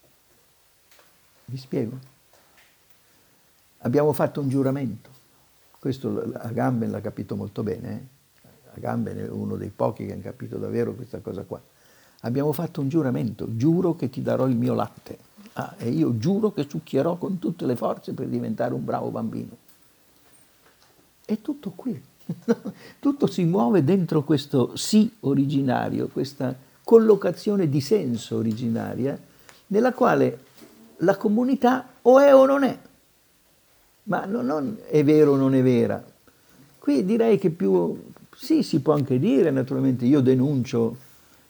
Vi spiego. Abbiamo fatto un giuramento, questo Agamben l'ha capito molto bene, eh? Agamben è uno dei pochi che hanno capito davvero questa cosa qua. Abbiamo fatto un giuramento, giuro che ti darò il mio latte, ah, e io giuro che succhierò con tutte le forze per diventare un bravo bambino. È tutto qui, tutto si muove dentro questo sì originario, questa collocazione di senso originaria, nella quale la comunità o è o non è, ma non è vero o non è vera. Qui direi che più, sì, si può anche dire, naturalmente io denuncio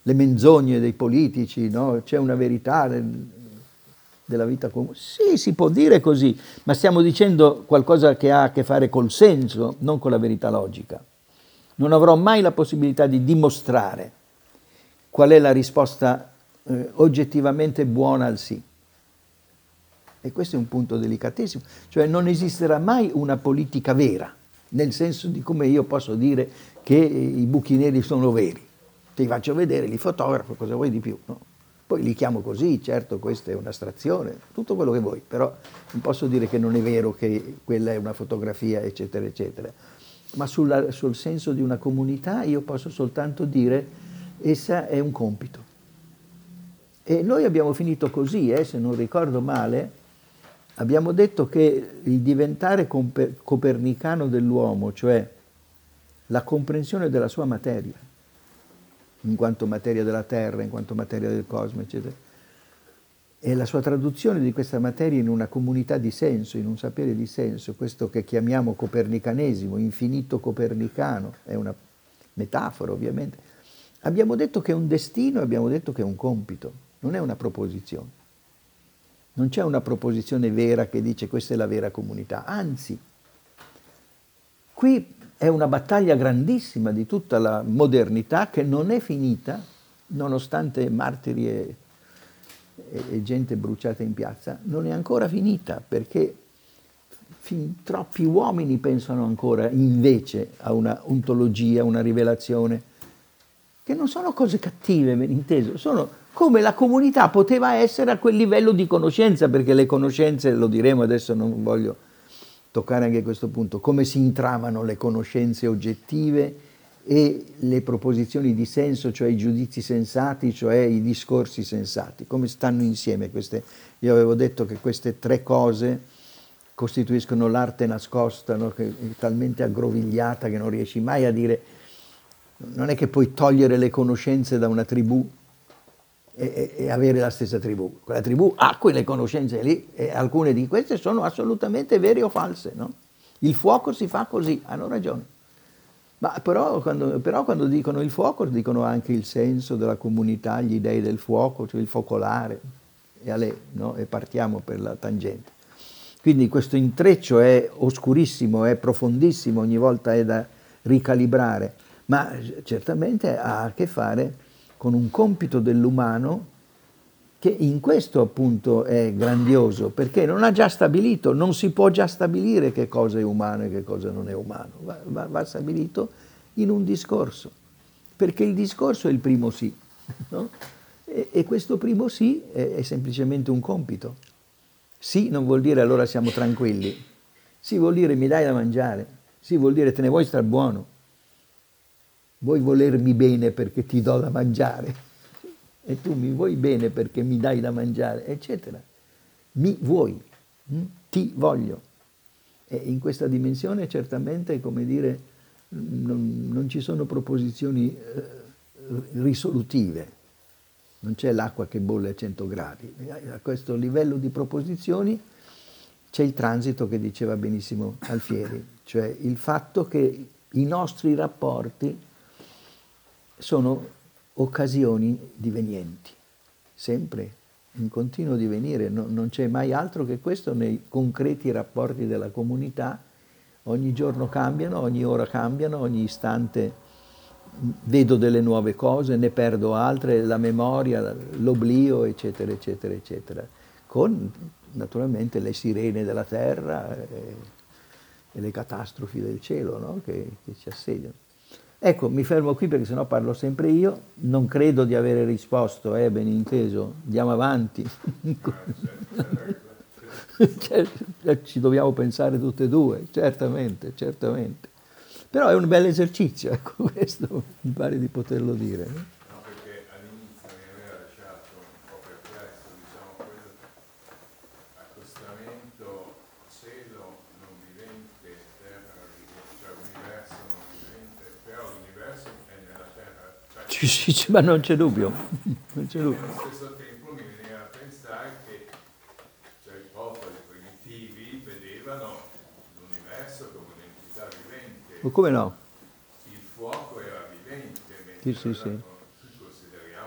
le menzogne dei politici, no? C'è una verità nel, della vita comune. Sì, si può dire così, ma stiamo dicendo qualcosa che ha a che fare col senso, non con la verità logica. Non avrò mai la possibilità di dimostrare qual è la risposta eh, oggettivamente buona al sì. E questo è un punto delicatissimo, cioè non esisterà mai una politica vera, nel senso di come io posso dire che i buchi neri sono veri. Ti faccio vedere, li fotografo, cosa vuoi di più, no? Poi li chiamo così, certo questa è un'astrazione, tutto quello che vuoi, però non posso dire che non è vero che quella è una fotografia, eccetera, eccetera. Ma sulla, sul senso di una comunità io posso soltanto dire essa è un compito. E noi abbiamo finito così, eh, se non ricordo male, abbiamo detto che il diventare copernicano dell'uomo, cioè la comprensione della sua materia, in quanto materia della terra, in quanto materia del cosmo, eccetera, e la sua traduzione di questa materia in una comunità di senso, in un sapere di senso, questo che chiamiamo copernicanesimo, infinito copernicano, è una metafora ovviamente. Abbiamo detto che è un destino e abbiamo detto che è un compito, non è una proposizione. Non c'è una proposizione vera che dice questa è la vera comunità, anzi, qui è una battaglia grandissima di tutta la modernità che non è finita, nonostante martiri e, e, e gente bruciata in piazza, non è ancora finita, perché fin troppi uomini pensano ancora invece a una ontologia, una rivelazione, che non sono cose cattive, ben inteso, sono come la comunità poteva essere a quel livello di conoscenza, perché le conoscenze, lo diremo adesso, non voglio toccare anche questo punto, come si intramano le conoscenze oggettive e le proposizioni di senso, cioè i giudizi sensati, cioè i discorsi sensati, come stanno insieme queste. Io avevo detto che queste tre cose costituiscono l'arte nascosta, no? Che è talmente aggrovigliata che non riesci mai a dire, non è che puoi togliere le conoscenze da una tribù e, e avere la stessa tribù. Quella tribù ha quelle conoscenze lì e alcune di queste sono assolutamente vere o false, no? Il fuoco si fa così, hanno ragione. Ma però quando, però quando dicono il fuoco dicono anche il senso della comunità, gli dei del fuoco, cioè il focolare, e, ale, no? E partiamo per la tangente. Quindi questo intreccio è oscurissimo, è profondissimo, ogni volta è da ricalibrare, ma certamente ha a che fare con un compito dell'umano che in questo appunto è grandioso, perché non ha già stabilito, non si può già stabilire che cosa è umano e che cosa non è umano, va, va, va stabilito in un discorso, perché il discorso è il primo sì, no? e, e questo primo sì è, è semplicemente un compito. Sì non vuol dire allora siamo tranquilli, sì vuol dire mi dai da mangiare, sì vuol dire te ne vuoi star buono, vuoi volermi bene perché ti do da mangiare e tu mi vuoi bene perché mi dai da mangiare, eccetera. Mi vuoi, hm? Ti voglio. E in questa dimensione certamente, come dire, non, non ci sono proposizioni eh, risolutive, non c'è l'acqua che bolle a cento gradi. A questo livello di proposizioni c'è il transito che diceva benissimo Alfieri, cioè il fatto che i nostri rapporti sono occasioni divenienti, sempre in continuo divenire, no, non c'è mai altro che questo nei concreti rapporti della comunità, ogni giorno cambiano, ogni ora cambiano, ogni istante vedo delle nuove cose, ne perdo altre, la memoria, l'oblio, eccetera, eccetera, eccetera, con naturalmente le sirene della terra e, e le catastrofi del cielo, no? che, che ci assediano. Ecco, mi fermo qui perché sennò parlo sempre io, non credo di avere risposto, eh, ben inteso, andiamo avanti. Ci dobbiamo pensare tutte e due, certamente, certamente. Però è un bel esercizio, ecco, questo mi pare di poterlo dire. No, perché all'inizio mi aveva lasciato un po' perplesso, diciamo, quel accostamento cielo non vivente, terra vivente, cioè universo non vivente, però l'universo è nella terra. Cioè, Sì, sì, sì, ma non c'è dubbio, non c'è dubbio. Allo stesso tempo mi veniva a pensare che cioè, i popoli primitivi vedevano l'universo come un'entità vivente. Ma come no? Il fuoco era vivente, Sì, mentre sì, sì. consideriamo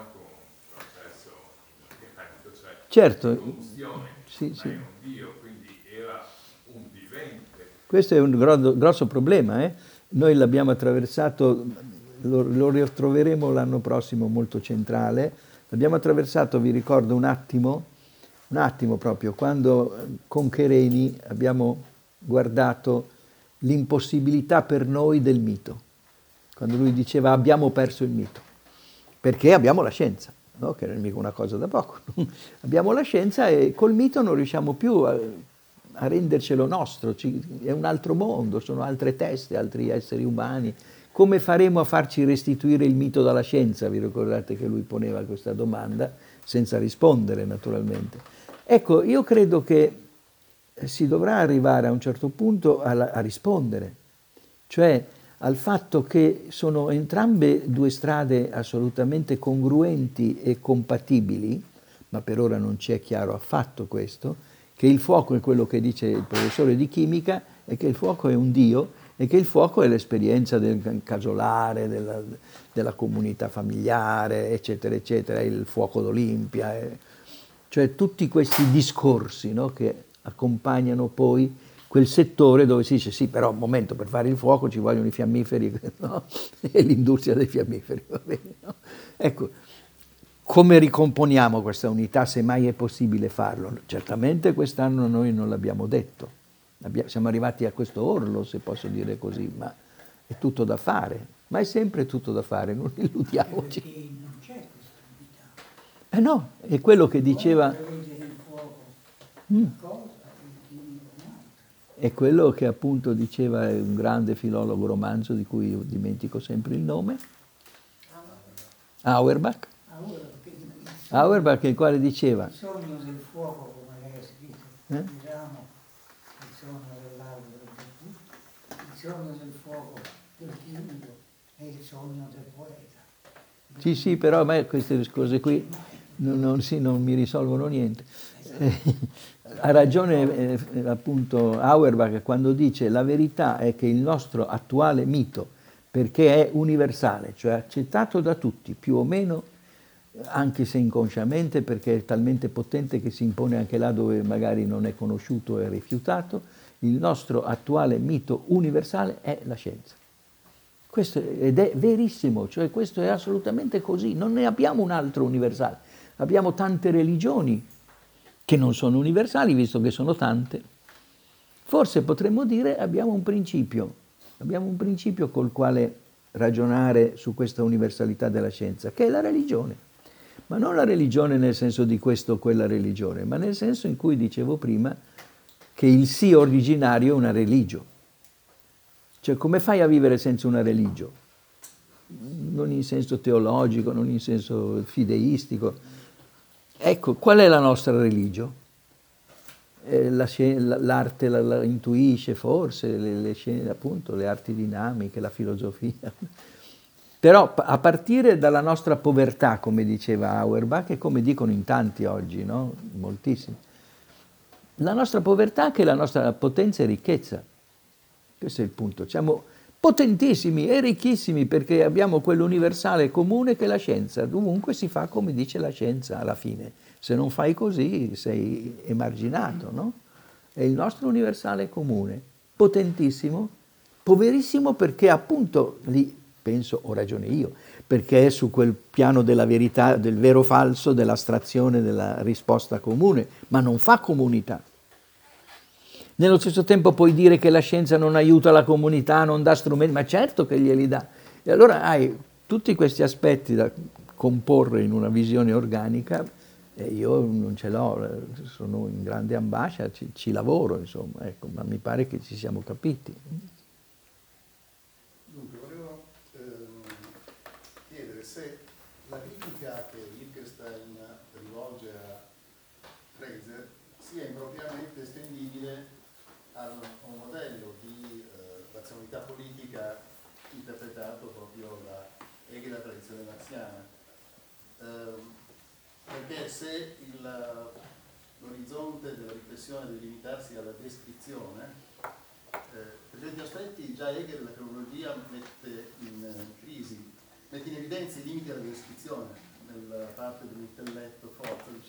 certo, di combustione, sì, ma sì. è un Dio, quindi era un vivente. Questo è un gro- grosso problema, eh? Noi l'abbiamo attraversato, lo, lo ritroveremo l'anno prossimo molto centrale, l'abbiamo attraversato, vi ricordo, un attimo, un attimo proprio, quando con Chereni abbiamo guardato l'impossibilità per noi del mito, quando lui diceva abbiamo perso il mito, perché abbiamo la scienza, no? Che non è mica una cosa da poco. Abbiamo la scienza e col mito non riusciamo più a, a rendercelo nostro, ci, è un altro mondo, sono altre teste, altri esseri umani. Come faremo a farci restituire il mito dalla scienza? Vi ricordate che lui poneva questa domanda, senza rispondere naturalmente. Ecco, io credo che si dovrà arrivare a un certo punto a, a rispondere, cioè al fatto che sono entrambe due strade assolutamente congruenti e compatibili, ma per ora non ci è chiaro affatto questo, che il fuoco è quello che dice il professore di chimica e che il fuoco è un Dio e che il fuoco è l'esperienza del casolare, della, della comunità familiare, eccetera, eccetera, il fuoco d'Olimpia, eh. Cioè tutti questi discorsi, no, che accompagnano poi quel settore dove si dice sì, però un momento, per fare il fuoco ci vogliono i fiammiferi, no? E l'industria dei fiammiferi, va bene, no? Ecco, come ricomponiamo questa unità se mai è possibile farlo? Certamente quest'anno noi non l'abbiamo detto, Abbiamo, siamo arrivati a questo orlo, se posso dire così, ma è tutto da fare, ma è sempre tutto da fare, non illudiamoci. Perché non c'è questa unità. Eh no, è quello che diceva... Come prendere il fuoco Mm. una cosa e il chimico un'altra. È quello che appunto diceva un grande filologo romanzo di cui io dimentico sempre il nome, Auerbach. Allora, perché il Auerbach, il quale sogno, diceva, il sogno del fuoco, come lei ha scritto, Eh? il ramo, il sogno dell'albero del tutto, il sogno del fuoco del chimico e il sogno del poeta. sì sì, però a me queste cose qui non, non, sì, non mi risolvono niente. Eh, ha ragione eh, appunto Auerbach quando dice la verità è che il nostro attuale mito, perché è universale, cioè accettato da tutti, più o meno, anche se inconsciamente, perché è talmente potente che si impone anche là dove magari non è conosciuto e rifiutato, il nostro attuale mito universale è la scienza. Questo, ed è verissimo, cioè questo è assolutamente così, non ne abbiamo un altro universale, abbiamo tante religioni che non sono universali, visto che sono tante. Forse potremmo dire abbiamo un principio, abbiamo un principio col quale ragionare su questa universalità della scienza, che è la religione. Ma non la religione nel senso di questo o quella religione, ma nel senso in cui dicevo prima che il sì originario è una religio. Cioè come fai a vivere senza una religio? Non in senso teologico, non in senso fideistico. Ecco, qual è la nostra religio? Eh, la, l'arte la, la intuisce forse, le, le scene, appunto, le arti dinamiche, la filosofia. Però a partire dalla nostra povertà, come diceva Auerbach, e come dicono in tanti oggi, no? Moltissimi. La nostra povertà che è la nostra potenza e ricchezza. Questo è il punto. Siamo potentissimi e ricchissimi perché abbiamo quell'universale comune che è la scienza. Dovunque si fa come dice la scienza alla fine. Se non fai così sei emarginato, no? È il nostro universale comune, potentissimo, poverissimo perché appunto lì, penso, ho ragione io, perché è su quel piano della verità, del vero falso, dell'astrazione, della risposta comune, ma non fa comunità. Nello stesso tempo puoi dire che la scienza non aiuta la comunità, non dà strumenti, ma certo che glieli dà. E allora hai tutti questi aspetti da comporre in una visione organica e io non ce l'ho, sono in grande ambascia, ci, ci lavoro, insomma, ecco, ma mi pare che ci siamo capiti. Dunque, volevo ehm, chiedere se la critica che Wittgenstein rivolge a Fraser sia impropriamente estendibile a un modello di eh, razionalità politica interpretato proprio da Hegel e la tradizione marxiana. Eh, perché se il, l'orizzonte della riflessione deve limitarsi alla descrizione, eh, per certi aspetti già Hegel la cronologia mette in eh, crisi, mette in evidenza i limiti della descrizione nella parte dell'intelletto forte, dice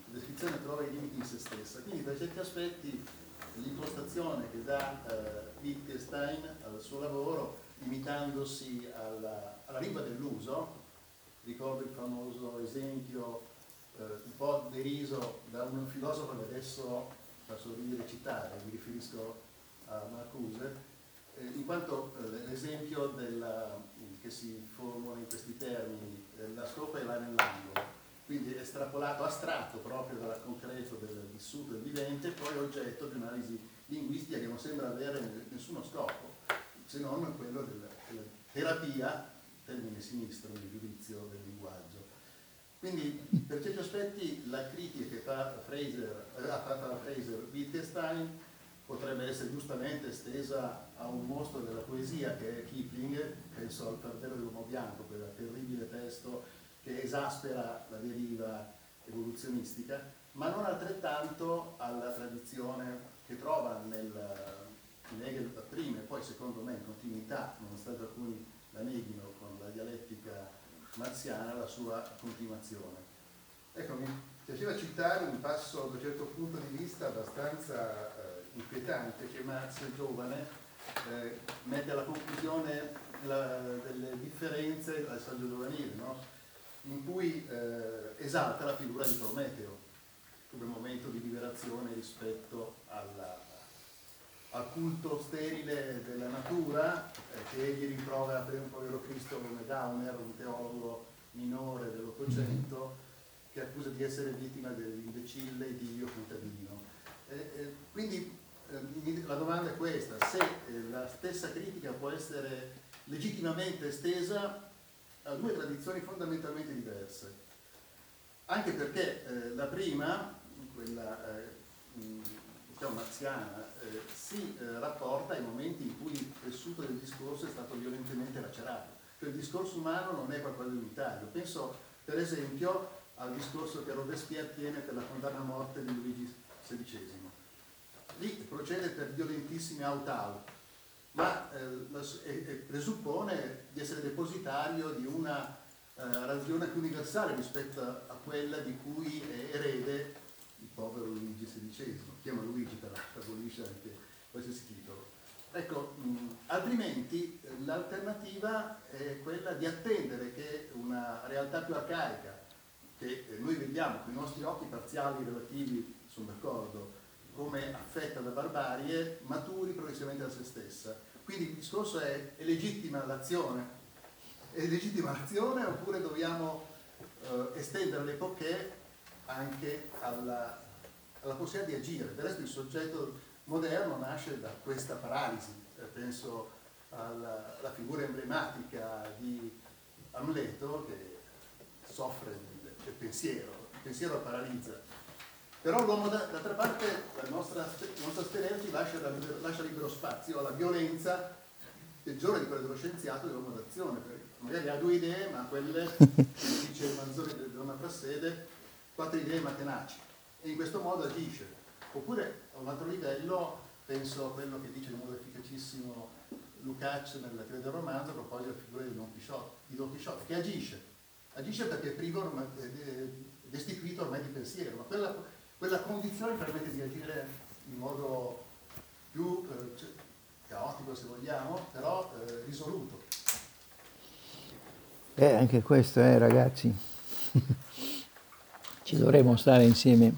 descrizione trova i limiti in se stessa. Quindi per certi aspetti l'impostazione che dà eh, Wittgenstein al suo lavoro, limitandosi alla, alla lingua dell'uso, ricordo il famoso esempio eh, un po' deriso da un filosofo che adesso fa sorridere citare, mi riferisco a Marcuse, eh, in quanto eh, l'esempio della, che si formula in questi termini, eh, la scopa e là nell'angolo, quindi estrapolato, astratto proprio dal concreto del vissuto del vivente, poi oggetto di un'analisi linguistica che non sembra avere nessuno scopo, se non quello della, della terapia, termine sinistro nel giudizio del linguaggio. Quindi per certi aspetti la critica che fa Fraser, eh, fa Fraser Wittgenstein potrebbe essere giustamente estesa a un mostro della poesia che è Kipling, penso al Fardello dell'uomo bianco, quel terribile testo che esaspera la deriva evoluzionistica, ma non altrettanto alla tradizione che trova nel, in Hegel prima e poi secondo me in continuità, nonostante alcuni la neghino con la dialettica marziana, la sua continuazione. Ecco, mi piaceva citare un passo da un certo punto di vista abbastanza eh, inquietante che Marx, giovane, eh, mette alla conclusione la, delle differenze al saggio giovanile, no? In cui eh, esalta la figura di Prometeo come momento di liberazione rispetto alla, al culto sterile della natura, eh, che egli rimprovera per un povero Cristo come Downer, un teologo minore dell'Ottocento, che accusa di essere vittima dell'imbecille Dio contadino. Eh, eh, quindi eh, la domanda è questa: se eh, la stessa critica può essere legittimamente estesa a due tradizioni fondamentalmente diverse, anche perché eh, la prima, quella eh, diciamo marziana, eh, si eh, rapporta ai momenti in cui il tessuto del discorso è stato violentemente lacerato, cioè il discorso umano non è qualcosa di unitario. Penso per esempio al discorso che Robespierre tiene per la condanna a morte di Luigi sedicesimo. Lì procede per violentissimi aut-aut, ma eh, eh, presuppone di essere depositario di una eh, ragione più universale rispetto a, a quella di cui è erede il povero Luigi sedicesimo. Chiama Luigi, per abolisce anche qualsiasi titolo. Ecco, mh, altrimenti eh, l'alternativa è quella di attendere che una realtà più arcaica, che eh, noi vediamo con i nostri occhi parziali relativi, sono d'accordo, come affetta da barbarie, maturi progressivamente da se stessa. Quindi il discorso è: è legittima l'azione? È legittima l'azione oppure dobbiamo eh, estendere l'epoché anche alla, alla possibilità di agire? Del resto il soggetto moderno nasce da questa paralisi. Eh, penso alla, alla figura emblematica di Amleto, che soffre del, del pensiero, il pensiero paralizza. Però l'uomo, d'altra parte, la nostra, la nostra stereotipo lascia, lascia libero spazio alla violenza peggiore di quella dello scienziato e dell'uomo d'azione. Magari ha due idee, ma quelle, come dice Manzoni della Prassede, quattro idee ma tenaci. E in questo modo agisce. Oppure, a un altro livello, penso a quello che dice in modo efficacissimo Lukács nella teoria del romanzo a proposito della figura di Don Chisciotte, di Don Chisciotte, che agisce. Agisce perché è privo, destituito ormai di pensiero, ma quella Quella condizione permette di agire in modo più eh, caotico, se vogliamo, però eh, risoluto. Eh, anche questo, eh, ragazzi. Ci dovremo stare insieme.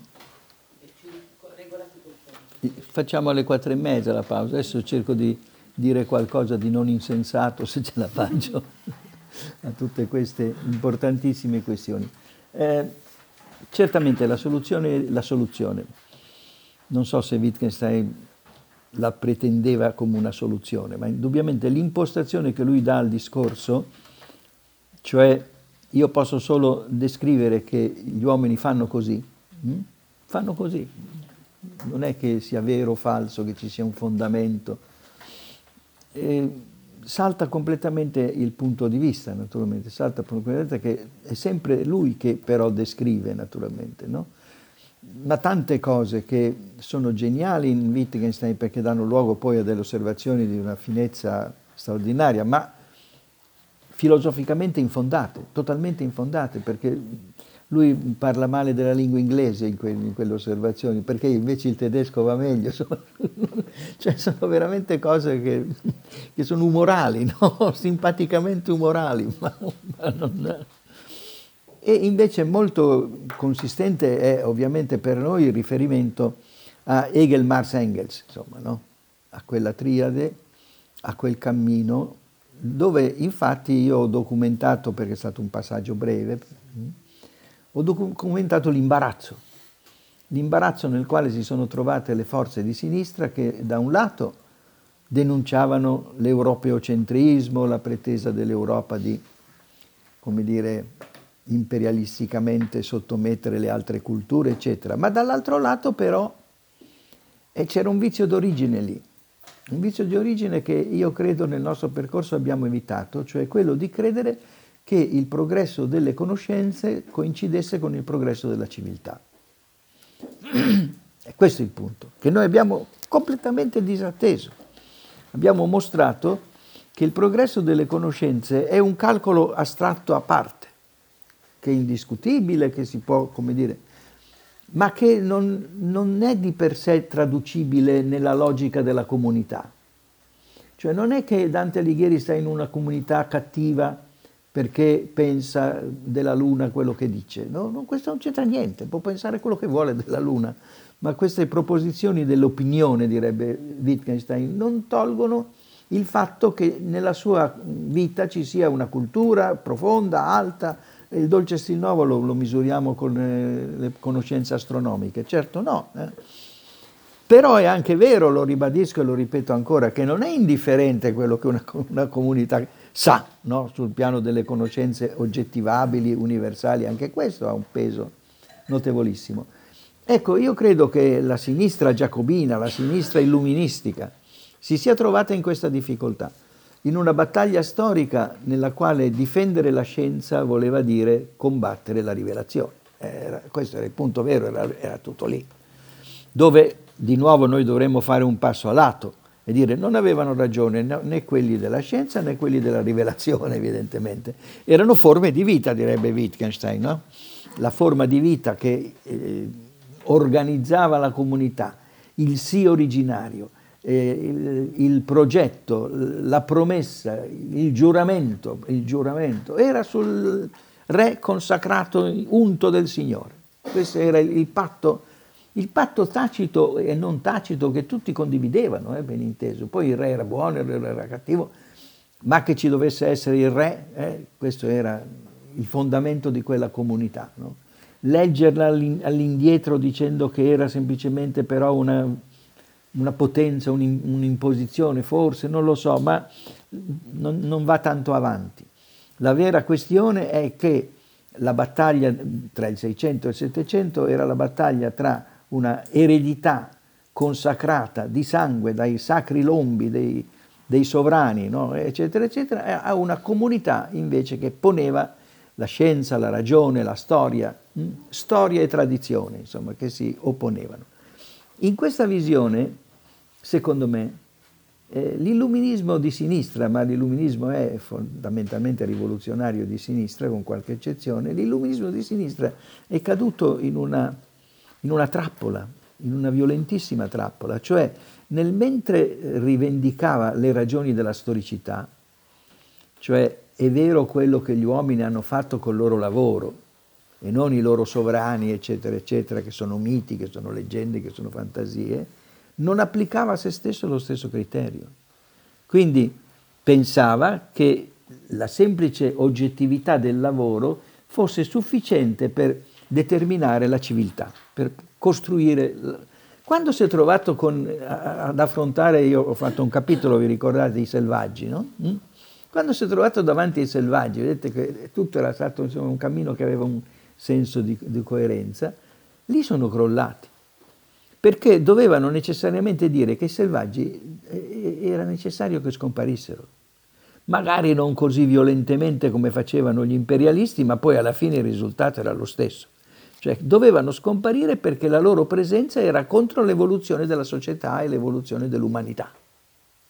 Facciamo alle quattro e mezza la pausa. Adesso cerco di dire qualcosa di non insensato, se ce la faccio, a tutte queste importantissime questioni. Eh, Certamente la soluzione, la soluzione, non so se Wittgenstein la pretendeva come una soluzione, ma indubbiamente l'impostazione che lui dà al discorso, cioè io posso solo descrivere che gli uomini fanno così, hm? fanno così, non è che sia vero o falso, che ci sia un fondamento, e salta completamente il punto di vista, naturalmente, salta completamente che è sempre lui che però descrive, naturalmente, no? Ma tante cose che sono geniali in Wittgenstein perché danno luogo poi a delle osservazioni di una finezza straordinaria, ma filosoficamente infondate, totalmente infondate, perché lui parla male della lingua inglese in, que, in quelle osservazioni, perché invece il tedesco va meglio. Sono, cioè sono veramente cose che, che sono umorali, no? Simpaticamente umorali. Ma, ma non... E invece molto consistente è ovviamente per noi il riferimento a Hegel, Marx, Engels, insomma, no? A quella triade, a quel cammino, dove infatti io ho documentato, perché è stato un passaggio breve, ho documentato l'imbarazzo, l'imbarazzo nel quale si sono trovate le forze di sinistra che da un lato denunciavano l'europeocentrismo, la pretesa dell'Europa di, come dire, imperialisticamente sottomettere le altre culture, eccetera, ma dall'altro lato però eh, c'era un vizio d'origine lì, un vizio di origine che io credo nel nostro percorso abbiamo evitato, cioè quello di credere che il progresso delle conoscenze coincidesse con il progresso della civiltà. E questo è il punto, che noi abbiamo completamente disatteso. Abbiamo mostrato che il progresso delle conoscenze è un calcolo astratto a parte, che è indiscutibile, che si può, come dire, ma che non, non è di per sé traducibile nella logica della comunità. Cioè non è che Dante Alighieri sta in una comunità cattiva perché pensa della Luna quello che dice. No, no, questo non c'entra niente, può pensare quello che vuole della Luna, ma queste proposizioni dell'opinione, direbbe Wittgenstein, non tolgono il fatto che nella sua vita ci sia una cultura profonda, alta. Il dolce stil nuovo lo, lo misuriamo con eh, le conoscenze astronomiche, certo no. Eh. Però è anche vero, lo ribadisco e lo ripeto ancora, che non è indifferente quello che una, una comunità sa, no? Sul piano delle conoscenze oggettivabili, universali, anche questo ha un peso notevolissimo. Ecco, io credo che la sinistra giacobina, la sinistra illuministica, si sia trovata in questa difficoltà, in una battaglia storica nella quale difendere la scienza voleva dire combattere la rivelazione. Era, questo era il punto vero, era, era tutto lì. Dove di nuovo noi dovremmo fare un passo a lato e dire non avevano ragione né quelli della scienza né quelli della rivelazione, evidentemente. Erano forme di vita, direbbe Wittgenstein, no? La forma di vita che eh, organizzava la comunità, il sì originario, eh, il, il progetto, la promessa, il giuramento, il giuramento era sul re consacrato, unto del Signore. Questo era il, il patto. Il patto tacito e non tacito che tutti condividevano, eh, ben inteso. Poi il re era buono, il re era cattivo, ma che ci dovesse essere il re, eh, questo era il fondamento di quella comunità. No? Leggerla all'indietro dicendo che era semplicemente però una, una potenza, un'imposizione, forse, non lo so, ma non, non va tanto avanti. La vera questione è che la battaglia tra il Seicento e il Settecento era la battaglia tra una eredità consacrata di sangue dai sacri lombi dei, dei sovrani, no? eccetera, eccetera, a una comunità invece che poneva la scienza, la ragione, la storia, mh? storia e tradizione, insomma, che si opponevano. In questa visione, secondo me, eh, l'illuminismo di sinistra, ma l'illuminismo è fondamentalmente rivoluzionario di sinistra, con qualche eccezione, l'illuminismo di sinistra è caduto in una in una trappola, in una violentissima trappola, cioè nel mentre rivendicava le ragioni della storicità, cioè è vero quello che gli uomini hanno fatto col loro lavoro e non i loro sovrani, eccetera, eccetera, che sono miti, che sono leggende, che sono fantasie, non applicava a se stesso lo stesso criterio. Quindi pensava che la semplice oggettività del lavoro fosse sufficiente per determinare la civiltà, per costruire. Quando si è trovato con, ad affrontare, io ho fatto un capitolo, vi ricordate, i selvaggi, no? Quando si è trovato davanti ai selvaggi, vedete che tutto era stato insomma, un cammino che aveva un senso di, di coerenza, lì sono crollati, perché dovevano necessariamente dire che i selvaggi era necessario che scomparissero. Magari non così violentemente come facevano gli imperialisti, ma poi alla fine il risultato era lo stesso. Cioè dovevano scomparire perché la loro presenza era contro l'evoluzione della società e l'evoluzione dell'umanità.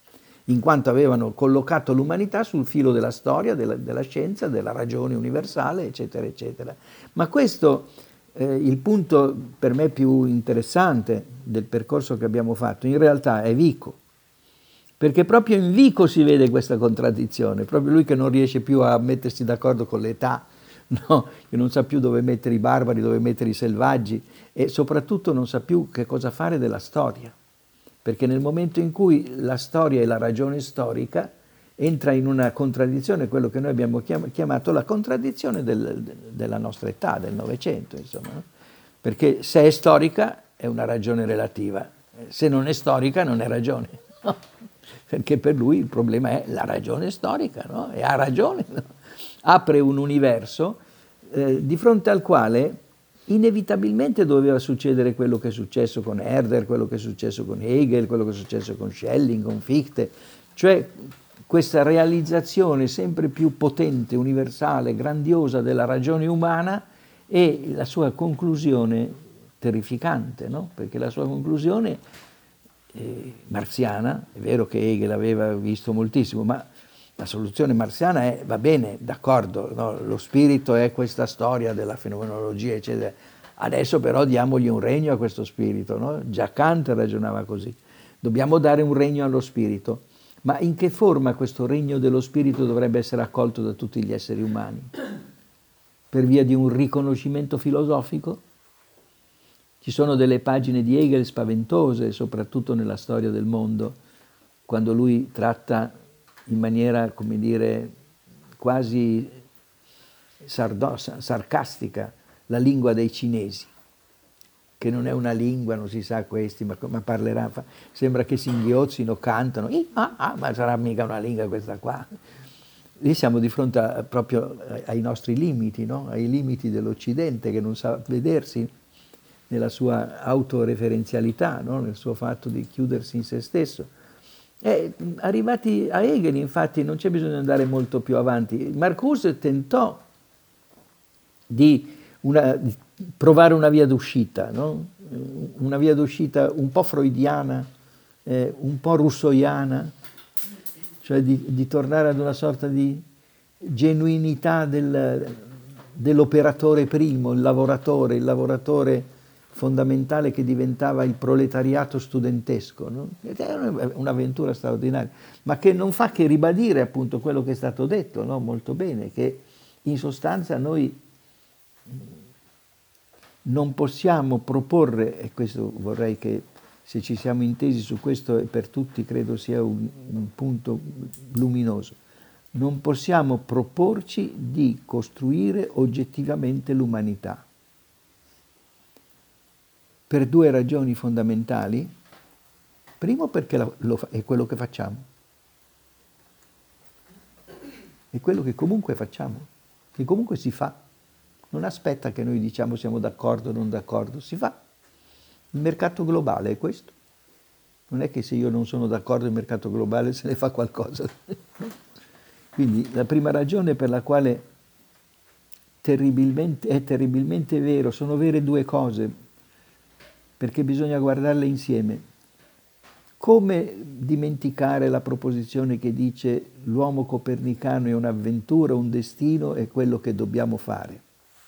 in quanto avevano collocato l'umanità sul filo della storia, della, della scienza, della ragione universale, eccetera, eccetera. Ma questo, eh, il punto per me più interessante del percorso che abbiamo fatto, in realtà è Vico, perché proprio in Vico si vede questa contraddizione, proprio lui che non riesce più a mettersi d'accordo con l'età, no? Che non sa più dove mettere i barbari, dove mettere i selvaggi, e soprattutto non sa più che cosa fare della storia. Perché nel momento in cui la storia e la ragione storica entra in una contraddizione, quello che noi abbiamo chiamato la contraddizione del, della nostra età, del Novecento, insomma, no? Perché se è storica è una ragione relativa, se non è storica non è ragione, no? Perché per lui il problema è la ragione storica, no? E ha ragione, no? Apre un universo eh, di fronte al quale inevitabilmente doveva succedere quello che è successo con Herder, quello che è successo con Hegel, quello che è successo con Schelling, con Fichte, cioè questa realizzazione sempre più potente, universale, grandiosa della ragione umana e la sua conclusione terrificante, no? Perché la sua conclusione eh, marziana, è vero che Hegel aveva visto moltissimo, ma la soluzione marziana è, va bene, d'accordo, no? Lo spirito è questa storia della fenomenologia, eccetera. Adesso però diamogli un regno a questo spirito, no? Già Kant ragionava così. Dobbiamo dare un regno allo spirito. Ma in che forma questo regno dello spirito dovrebbe essere accolto da tutti gli esseri umani? Per via di un riconoscimento filosofico? Ci sono delle pagine di Hegel spaventose, soprattutto nella storia del mondo, quando lui tratta in maniera, come dire, quasi sardo- sarcastica la lingua dei cinesi, che non è una lingua, non si sa questi, ma, ma parlerà, fa, sembra che singhiozzino, cantano, ah, ah, ma sarà mica una lingua questa qua. Lì siamo di fronte a, proprio ai nostri limiti, no? Ai limiti dell'Occidente che non sa vedersi nella sua autoreferenzialità, no? Nel suo fatto di chiudersi in se stesso. E, arrivati a Hegel, infatti, non c'è bisogno di andare molto più avanti. Marcuse tentò di, una, di provare una via d'uscita, no? Una via d'uscita un po' freudiana, eh, un po' russoiana, cioè di, di tornare ad una sorta di genuinità del, dell'operatore primo, il lavoratore, il lavoratore fondamentale che diventava il proletariato studentesco, no? Ed è un'avventura straordinaria, ma che non fa che ribadire appunto quello che è stato detto, no? Molto bene, che in sostanza noi non possiamo proporre, e questo vorrei che se ci siamo intesi su questo e per tutti credo sia un, un punto luminoso, non possiamo proporci di costruire oggettivamente l'umanità. Per due ragioni fondamentali. Primo perché lo, lo, è quello che facciamo. È quello che comunque facciamo, che comunque si fa. Non aspetta che noi diciamo siamo d'accordo o non d'accordo, si fa. Il mercato globale è questo. Non è che se io non sono d'accordo il mercato globale se ne fa qualcosa. Quindi la prima ragione per la quale terribilmente, è terribilmente vero, sono vere due cose, perché bisogna guardarle insieme. Come dimenticare la proposizione che dice l'uomo copernicano è un'avventura, un destino, è quello che dobbiamo fare?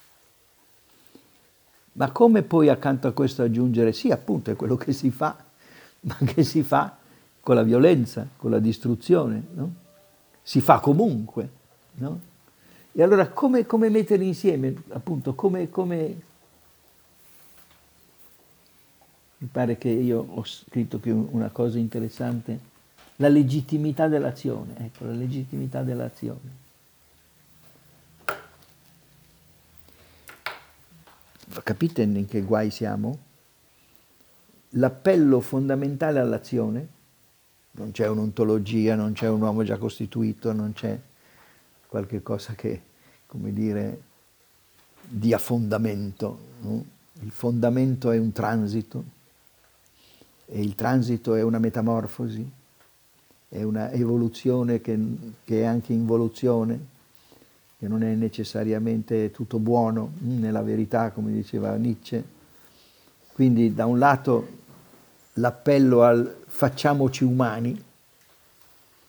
Ma come poi accanto a questo aggiungere, sì appunto è quello che si fa, ma che si fa con la violenza, con la distruzione, no? Si fa comunque, no? E allora come, come mettere insieme, appunto, come... come Mi pare che io ho scritto qui una cosa interessante, la legittimità dell'azione, ecco, la legittimità dell'azione. Capite in che guai siamo? L'appello fondamentale all'azione, non c'è un'ontologia, non c'è un uomo già costituito, non c'è qualche cosa che, come dire, dia fondamento, no? Il fondamento è un transito. E il transito è una metamorfosi, è una evoluzione che, che è anche involuzione, che non è necessariamente tutto buono, nella verità, come diceva Nietzsche. Quindi da un lato l'appello al facciamoci umani,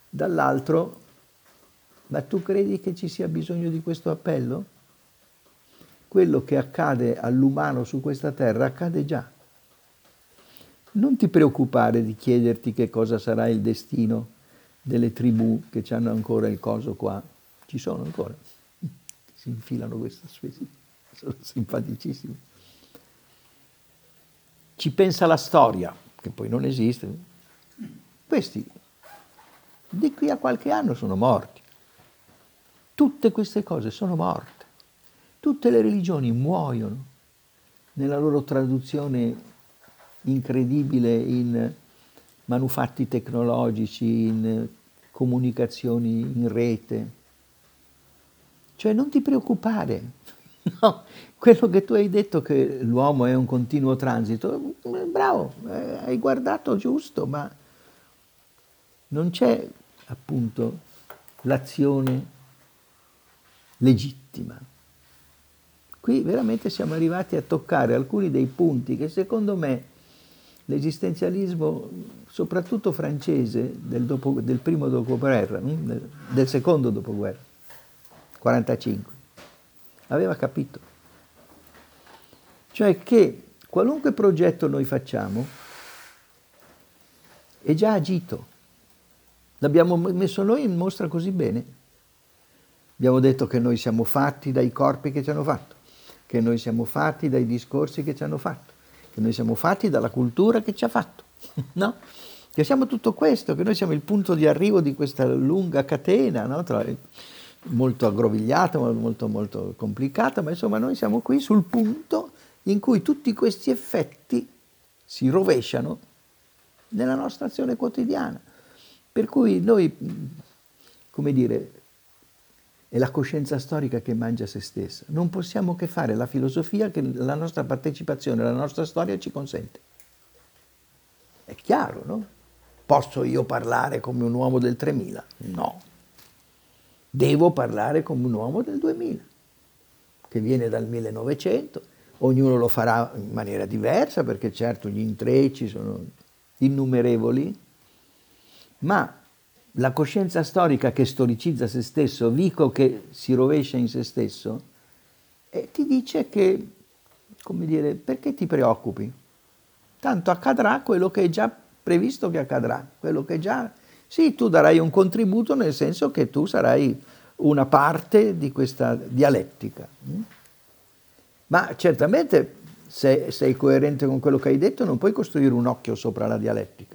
Dall'altro, ma tu credi che ci sia bisogno di questo appello? Quello che accade all'umano su questa terra accade già. Non ti preoccupare di chiederti che cosa sarà il destino delle tribù che hanno ancora il coso qua. Ci sono ancora. Si infilano questa specie. Sono simpaticissimi. Ci pensa la storia, che poi non esiste. Questi, di qui a qualche anno, sono morti. Tutte queste cose sono morte. Tutte le religioni muoiono nella loro traduzione incredibile in manufatti tecnologici, in comunicazioni in rete. Cioè non ti preoccupare, no, quello che tu hai detto che l'uomo è un continuo transito, bravo, hai guardato giusto, ma non c'è appunto l'azione legittima. Qui veramente siamo arrivati a toccare alcuni dei punti che secondo me l'esistenzialismo, soprattutto francese, del, dopo, del primo dopoguerra, del secondo dopoguerra, quarantacinque, aveva capito. Cioè che qualunque progetto noi facciamo è già agito. L'abbiamo messo noi in mostra così bene. Abbiamo detto che noi siamo fatti dai corpi che ci hanno fatto, che noi siamo fatti dai discorsi che ci hanno fatto, che noi siamo fatti dalla cultura che ci ha fatto, no? Che siamo tutto questo, che noi siamo il punto di arrivo di questa lunga catena, no? Tra, molto aggrovigliata, molto, molto complicata, ma insomma noi siamo qui sul punto in cui tutti questi effetti si rovesciano nella nostra azione quotidiana. Per cui noi, come dire, è la coscienza storica che mangia se stessa. Non possiamo che fare la filosofia che la nostra partecipazione alla nostra storia ci consente. È chiaro, no? Posso io parlare come un uomo del tremila? No. Devo parlare come un uomo del duemila, che viene dal millenovecento. Ognuno lo farà in maniera diversa, perché certo gli intrecci sono innumerevoli, ma la coscienza storica che storicizza se stesso, vico che si rovescia in se stesso, e ti dice che, come dire, perché ti preoccupi? Tanto accadrà quello che è già previsto che accadrà, quello che già... Sì, tu darai un contributo nel senso che tu sarai una parte di questa dialettica. Ma certamente, se sei coerente con quello che hai detto, non puoi costruire un occhio sopra la dialettica.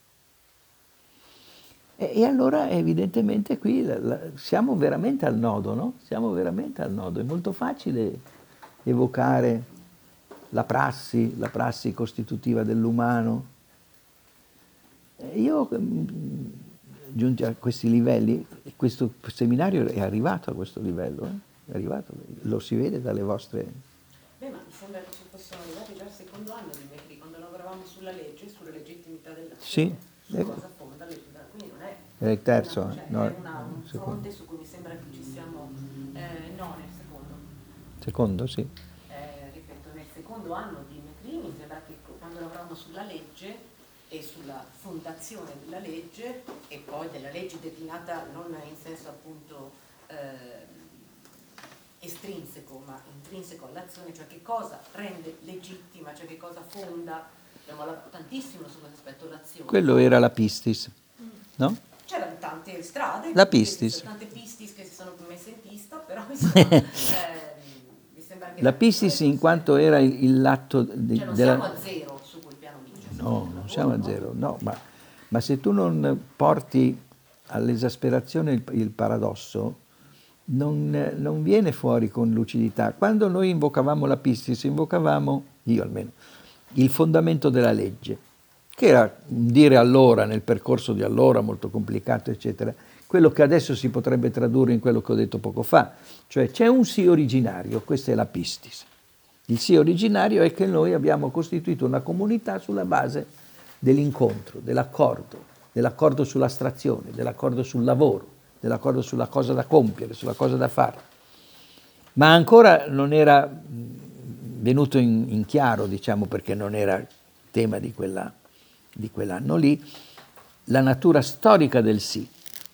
E allora evidentemente qui la, la, siamo veramente al nodo, no? Siamo veramente al nodo. È molto facile evocare la prassi, la prassi costitutiva dell'umano. Io, giunti a questi livelli, questo seminario è arrivato a questo livello, eh? È arrivato, lo si vede dalle vostre... Beh, ma mi sembra che ci fossimo arrivati già al secondo anno di Metri, quando lavoravamo sulla legge, sulla legittimità dell'azione. Sì. Su cosa fonda la legittimità. Quindi non è... È il terzo, una, cioè, no, è una, un secondo. fronte su cui mi sembra che ci siamo... Eh, no, nel secondo. Secondo, sì. Eh, ripeto, nel secondo anno di Metri mi sembra che quando lavoravamo sulla legge e sulla fondazione della legge, e poi della legge declinata non in senso appunto eh, estrinseco, ma intrinseco all'azione, cioè che cosa rende legittima, cioè che cosa fonda. Abbiamo lavorato tantissimo su questo aspetto, l'azione. Quello era la pistis, no? C'erano tante strade, la pistis. tante pistis che si sono messe in pista, però insomma, eh, mi sembra che... La pistis in quanto era il, il l'atto... Di, cioè non della... siamo a zero su quel piano lì. Cioè no, non siamo a zero, no, ma, ma se tu non porti all'esasperazione il, il paradosso, non, non viene fuori con lucidità. Quando noi invocavamo la pistis, invocavamo, io almeno, il fondamento della legge, che era dire allora, nel percorso di allora, molto complicato, eccetera, quello che adesso si potrebbe tradurre in quello che ho detto poco fa, cioè c'è un sì originario, questa è la pistis. Il sì originario è che noi abbiamo costituito una comunità sulla base dell'incontro, dell'accordo, dell'accordo sull'astrazione, dell'accordo sul lavoro, dell'accordo sulla cosa da compiere, sulla cosa da fare. Ma ancora non era venuto in, in chiaro, diciamo, perché non era tema di, quella, di quell'anno lì, la natura storica del sì.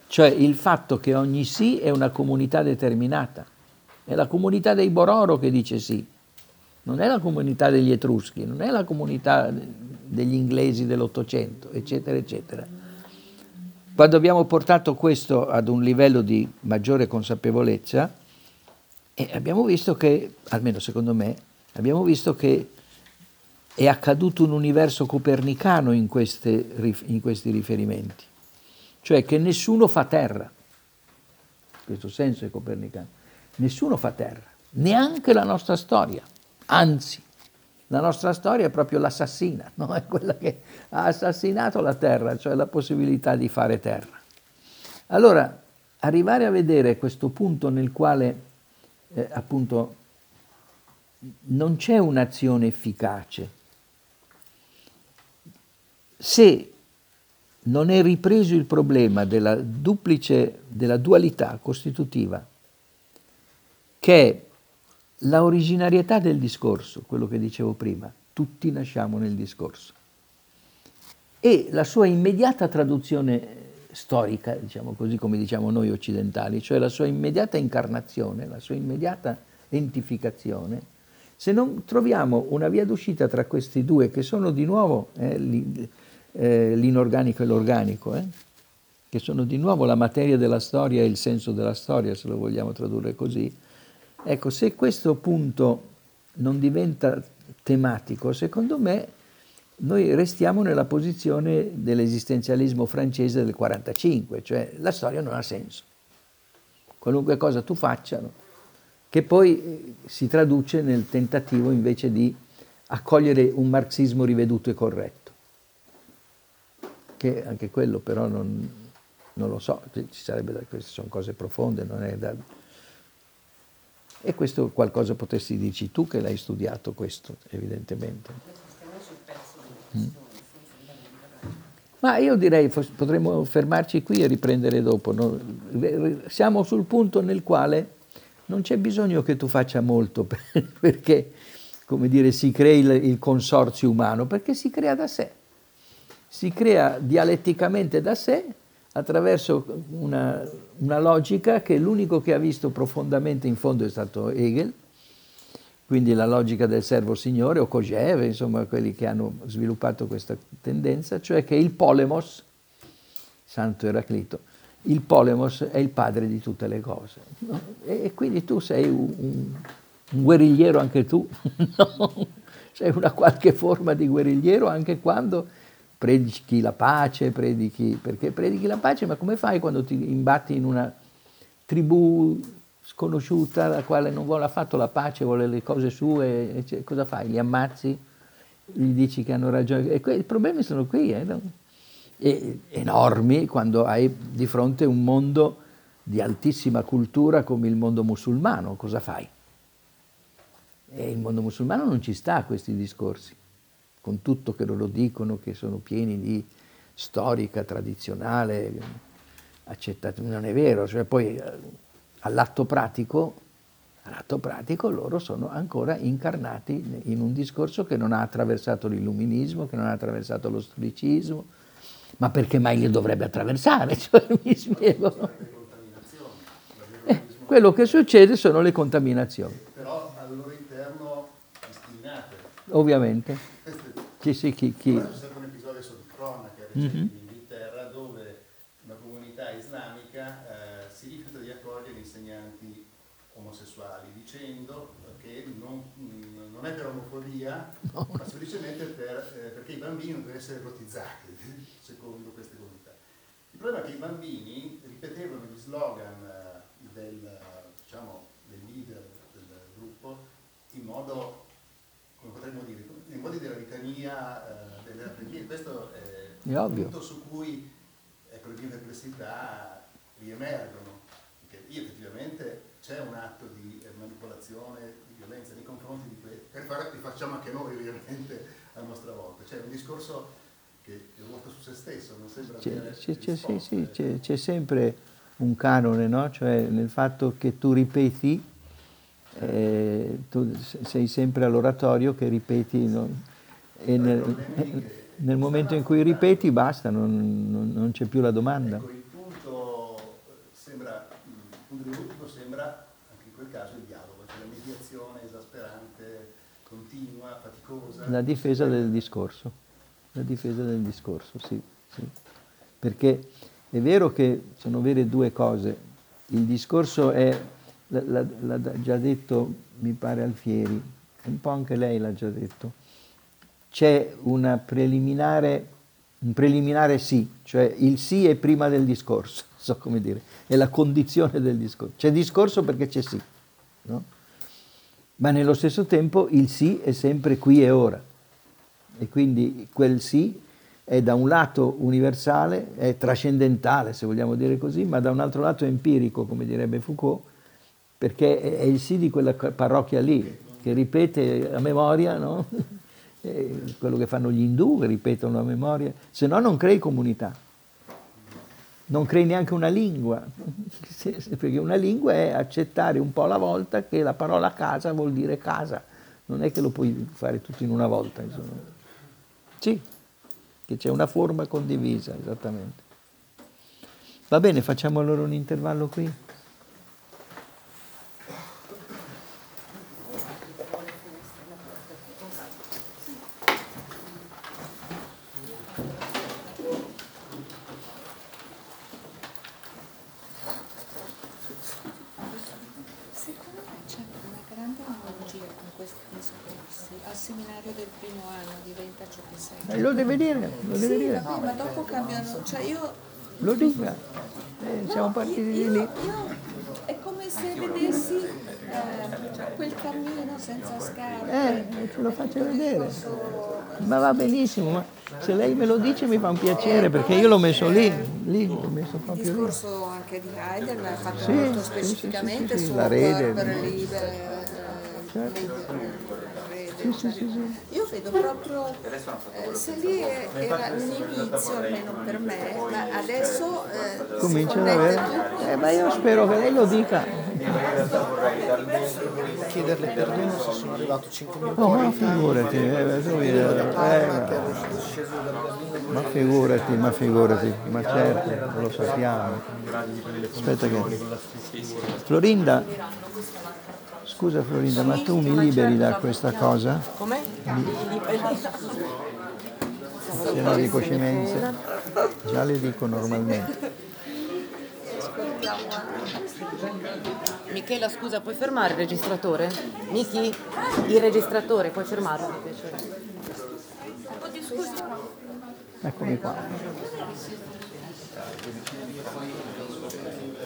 Cioè il fatto che ogni sì è una comunità determinata. È la comunità dei Bororo che dice sì, non è la comunità degli Etruschi, non è la comunità degli inglesi dell'Ottocento, eccetera, eccetera. Quando abbiamo portato questo ad un livello di maggiore consapevolezza, eh, abbiamo visto che, almeno secondo me, abbiamo visto che è accaduto un universo copernicano in, queste, in questi riferimenti. Cioè che nessuno fa terra, in questo senso è copernicano, nessuno fa terra, neanche la nostra storia, anzi, la nostra storia è proprio l'assassina, no? È quella che ha assassinato la terra, cioè la possibilità di fare terra. Allora, arrivare a vedere questo punto nel quale, eh, appunto, non c'è un'azione efficace, se non è ripreso il problema della duplice, della dualità costitutiva, che è la originarietà del discorso, quello che dicevo prima, tutti nasciamo nel discorso, e la sua immediata traduzione storica, diciamo così come diciamo noi occidentali, cioè la sua immediata incarnazione, la sua immediata entificazione, se non troviamo una via d'uscita tra questi due, che sono di nuovo eh, li, Eh, l'inorganico e l'organico, eh? che sono di nuovo la materia della storia e il senso della storia, se lo vogliamo tradurre così. Ecco, se questo punto non diventa tematico, secondo me noi restiamo nella posizione dell'esistenzialismo francese del quarantacinque, cioè la storia non ha senso. Qualunque cosa tu faccia, no? Che poi si traduce nel tentativo invece di accogliere un marxismo riveduto e corretto. Che anche quello però non, non lo so, ci sarebbe da, queste sono cose profonde, non è da... E questo qualcosa potresti dirci tu che l'hai studiato questo, evidentemente. Mm. Ma io direi potremmo fermarci qui e riprendere dopo, no? Siamo sul punto nel quale non c'è bisogno che tu faccia molto per, perché, come dire, si crei il, il consorzio umano, perché si crea da sé. Si crea dialetticamente da sé attraverso una, una logica che l'unico che ha visto profondamente in fondo è stato Hegel, quindi la logica del servo-signore, o Kojève, insomma quelli che hanno sviluppato questa tendenza, cioè che il polemos, Santo Eraclito, il polemos è il padre di tutte le cose. No? E, e quindi tu sei un, un, un guerrigliero anche tu, no? Sei una qualche forma di guerrigliero anche quando predichi la pace, predichi, perché predichi la pace, ma come fai quando ti imbatti in una tribù sconosciuta, la quale non vuole affatto la pace, vuole le cose sue, cioè, cosa fai? Li ammazzi? Gli dici che hanno ragione? E que- i problemi sono qui, eh, no? E, enormi, quando hai di fronte un mondo di altissima cultura come il mondo musulmano, cosa fai? E il mondo musulmano non ci sta a questi discorsi, con tutto che loro dicono, che sono pieni di storica, tradizionale, accettata. Non è vero, cioè poi all'atto pratico, all'atto pratico loro sono ancora incarnati in un discorso che non ha attraversato l'illuminismo, che non ha attraversato lo storicismo, ma perché mai li dovrebbe attraversare? Cioè, mi spiego. Eh, quello che succede sono le contaminazioni. Però al loro interno discriminate. Ovviamente. Sì, sì, chi, chi... C'è stato un episodio su di cronaca recente mm-hmm. in Inghilterra dove una comunità islamica eh, si rifiuta di accogliere insegnanti omosessuali dicendo che non, non è per omofobia, no. ma semplicemente per, eh, perché i bambini non devono essere erotizzati, secondo queste comunità. Il problema è che i bambini ripetevano gli slogan eh, del, diciamo, del leader del gruppo in modo, come potremmo dire, nei modi della litania eh, delle preghiere. Questo è, è un punto su cui ecco, le mie perplessità riemergono, perché io effettivamente c'è un atto di manipolazione, di violenza nei confronti di questo, per fare, li facciamo anche noi ovviamente a nostra volta. C'è un discorso che ruota su se stesso, non sembra c'è, avere c'è, c'è, sì, sì, eh. c'è, c'è sempre un canone, no? Cioè nel fatto che tu ripeti, eh, tu sei sempre all'oratorio che ripeti, no? E nel, nel momento in cui ripeti basta, non, non, non c'è più la domanda. Ecco, il punto sembra anche in quel caso il dialogo, cioè la mediazione esasperante, continua, faticosa. La difesa del discorso, la difesa del discorso, sì, sì. Perché è vero che sono vere due cose. Il discorso è, l'ha, l'ha già detto, mi pare Alfieri, un po' anche lei l'ha già detto, c'è una preliminare, un preliminare sì, cioè il sì è prima del discorso, non so come dire, è la condizione del discorso. C'è discorso perché c'è sì, no? Ma nello stesso tempo il sì è sempre qui e ora. E quindi quel sì è da un lato universale, è trascendentale se vogliamo dire così, ma da un altro lato è empirico, come direbbe Foucault, perché è il sì di quella parrocchia lì, che ripete a memoria, no? Quello che fanno gli indù, che ripetono a memoria, se no non crei comunità, non crei neanche una lingua, perché una lingua è accettare un po' alla volta che la parola casa vuol dire casa, non è che lo puoi fare tutto in una volta, insomma. Sì, che c'è una forma condivisa, esattamente. Va bene, facciamo allora un intervallo qui. Secondo me c'è una grande analogia con questi discorsi. Al seminario del primo anno diventa ciò che sei. Eh, lo deve dire, lo deve Sì, dire. vabbè, ma dopo cambiano. Cioè io. Lo dica. Eh, siamo No, partiti io, di io, lì. io è come se vedessi eh, quel cammino senza scarpe. Eh, ce lo faccio tutto vedere. discorso- Ma va benissimo, ma se lei me lo dice mi fa un piacere, perché io l'ho messo lì, lì, l'ho messo Il proprio lì. discorso anche di Heidegger l'ha fatto Sì, molto sì, sì, specificamente sì, sì, sì, sul la rete. corpo libero, Certo. rete, Sì, sì, cioè, sì, sì. Io vedo proprio, eh, se lì era un inizio, almeno per me, ma adesso eh, si Comincia ad connette avere. tutto. Eh, ma io spero che lei lo dica. Chiederle perdono se sono arrivato cinque minuti Oh, in ma ritardo. figurati, eh, tu, eh, Da Parma eh, che ero sceso dal Berlino. ma figurati, ma figurati, ma certo, lo sappiamo. Aspetta che... Florinda, scusa Florinda, ma tu mi liberi da questa cosa? Come? Se no dico scemenze, già le dico normalmente. Michela, scusa, puoi fermare il registratore? Miki? Il registratore, puoi fermarlo, per piacere? Eccomi qua.